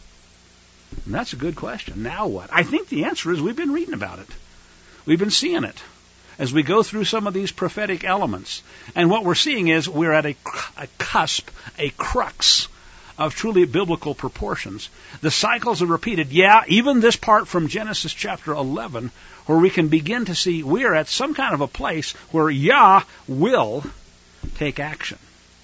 And that's a good question. Now what? I think the answer is we've been reading about it. We've been seeing it as we go through some of these prophetic elements. And what we're seeing is we're at a, a cusp, a crux of truly biblical proportions. The cycles are repeated. Yeah, even this part from Genesis chapter eleven, where we can begin to see we're at some kind of a place where Yah will take action.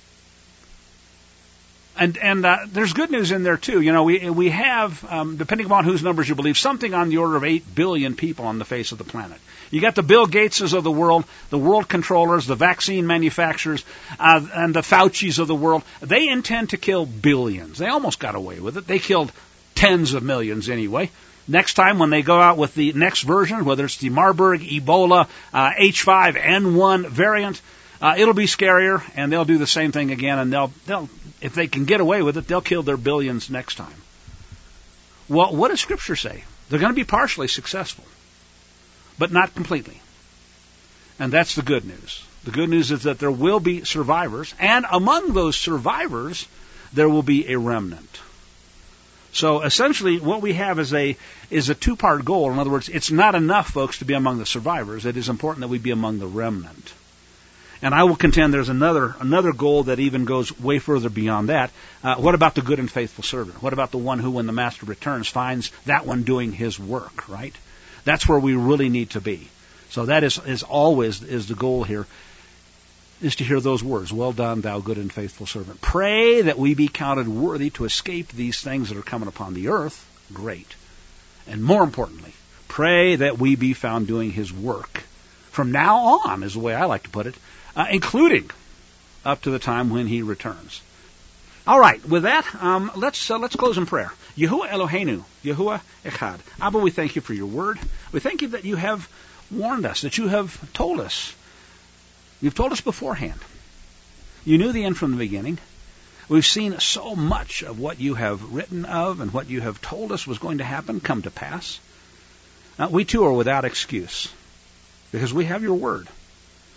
And and uh, there's good news in there too. You know, we we have, um, depending upon whose numbers you believe, something on the order of eight billion people on the face of the planet. You got the Bill Gateses of the world, the world controllers, the vaccine manufacturers, uh, and the Faucis of the world. They intend to kill billions. They almost got away with it. They killed tens of millions anyway. Next time when they go out with the next version, whether it's the Marburg, Ebola, uh, H five N one variant, uh, it'll be scarier, and they'll do the same thing again, and they'll they'll. If they can get away with it, they'll kill their billions next time. Well, what does Scripture say? They're going to be partially successful, but not completely. And that's the good news. The good news is that there will be survivors, and among those survivors, there will be a remnant. So essentially what we have is a is a two-part goal. In other words, it's not enough, folks, to be among the survivors. It is important that we be among the remnant. And I will contend there's another another goal that even goes way further beyond that. Uh, what about the good and faithful servant? What about the one who, when the master returns, finds that one doing his work, right? That's where we really need to be. So that is, is always is the goal here, is to hear those words, well done, thou good and faithful servant. Pray that we be counted worthy to escape these things that are coming upon the earth. Great. And more importantly, pray that we be found doing his work. From now on, is the way I like to put it, Uh, including up to the time when he returns. All right, with that, um, let's uh, let's close in prayer. Yahuwah Eloheinu, Yahuwah Echad. Abba, we thank you for your word. We thank you that you have warned us, that you have told us. You've told us beforehand. You knew the end from the beginning. We've seen so much of what you have written of and what you have told us was going to happen come to pass. Uh, we too are without excuse because we have your word.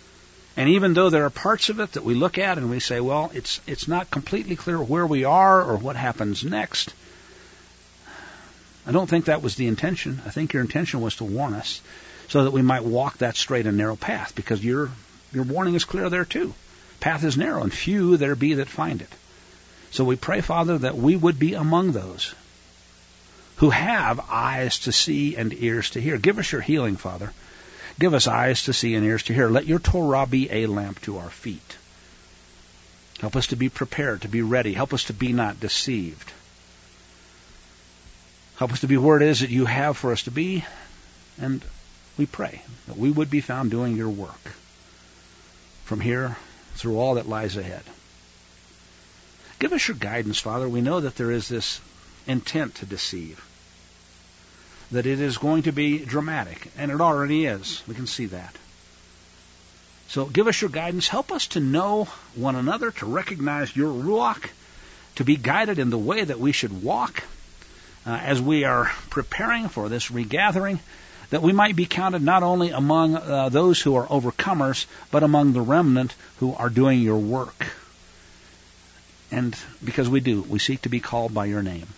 And even though there are parts of it that we look at and we say, well, it's it's not completely clear where we are or what happens next, I don't think that was the intention. I think your intention was to warn us so that we might walk that straight and narrow path, because your your warning is clear there too. Path is narrow, and few there be that find it. So we pray, Father, that we would be among those who have eyes to see and ears to hear. Give us your healing, Father. Give us eyes to see and ears to hear. Let your Torah be a lamp to our feet. Help us to be prepared, to be ready. Help us to be not deceived. Help us to be where it is that you have for us to be. And we pray that we would be found doing your work from here through all that lies ahead. Give us your guidance, Father. We know that there is this intent to deceive, that it is going to be dramatic, and it already is. We can see that. So give us your guidance. Help us to know one another, to recognize your Ruach, to be guided in the way that we should walk uh, as we are preparing for this regathering, that we might be counted not only among uh, those who are overcomers, but among the remnant who are doing your work. And because we do, we seek to be called by your name.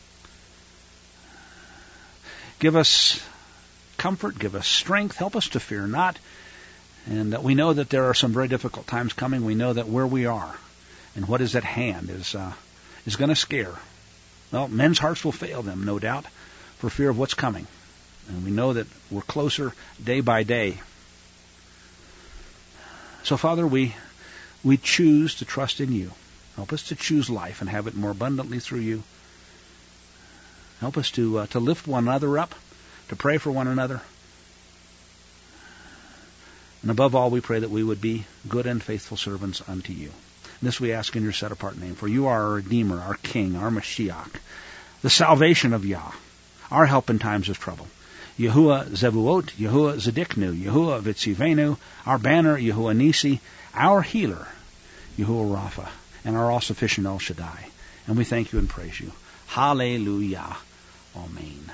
Give us comfort, give us strength, help us to fear not, and that we know that there are some very difficult times coming. We know that where we are and what is at hand is uh, is going to scare. Well, men's hearts will fail them, no doubt, for fear of what's coming. And we know that we're closer day by day. So, Father, we we choose to trust in you. Help us to choose life and have it more abundantly through you. Help us to uh, to lift one another up, to pray for one another. And above all, we pray that we would be good and faithful servants unto you. And this we ask in your set-apart name. For you are our Redeemer, our King, our Mashiach, the salvation of Yah, our help in times of trouble. Yahuwah Zevuot, Yahuwah Zediknu, Yahuwah Vitzivenu, our banner, Yahuwah Nisi, our healer, Yahuwah Rapha, and our all-sufficient El Shaddai. And we thank you and praise you. Hallelujah. Amen.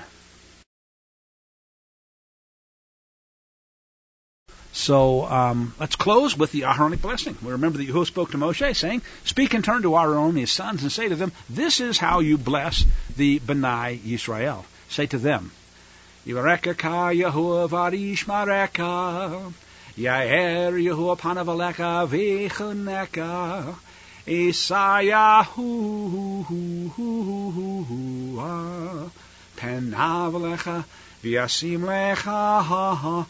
So um, let's close with the Aharonic blessing. We remember that Yahuwah spoke to Moshe, saying, "Speak and turn to Aaron, his sons, and say to them, this is how you bless the B'nai Yisrael. Say to them, Yivarekeka Yahuwah v'yishmareka, Yair Yahuwah panav alecha v'chuneka, Isayahu penav alecha v'yasim lecha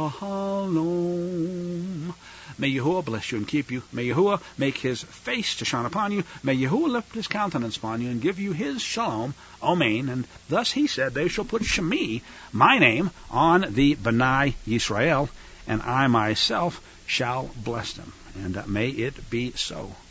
shalom." May Yahuwah bless you and keep you. May Yahuwah make his face to shine upon you. May Yahuwah lift his countenance upon you and give you his shalom. Amen. And thus he said, they shall put Shemi, my name, on the B'nai Yisrael, and I myself shall bless them. And uh, may it be so.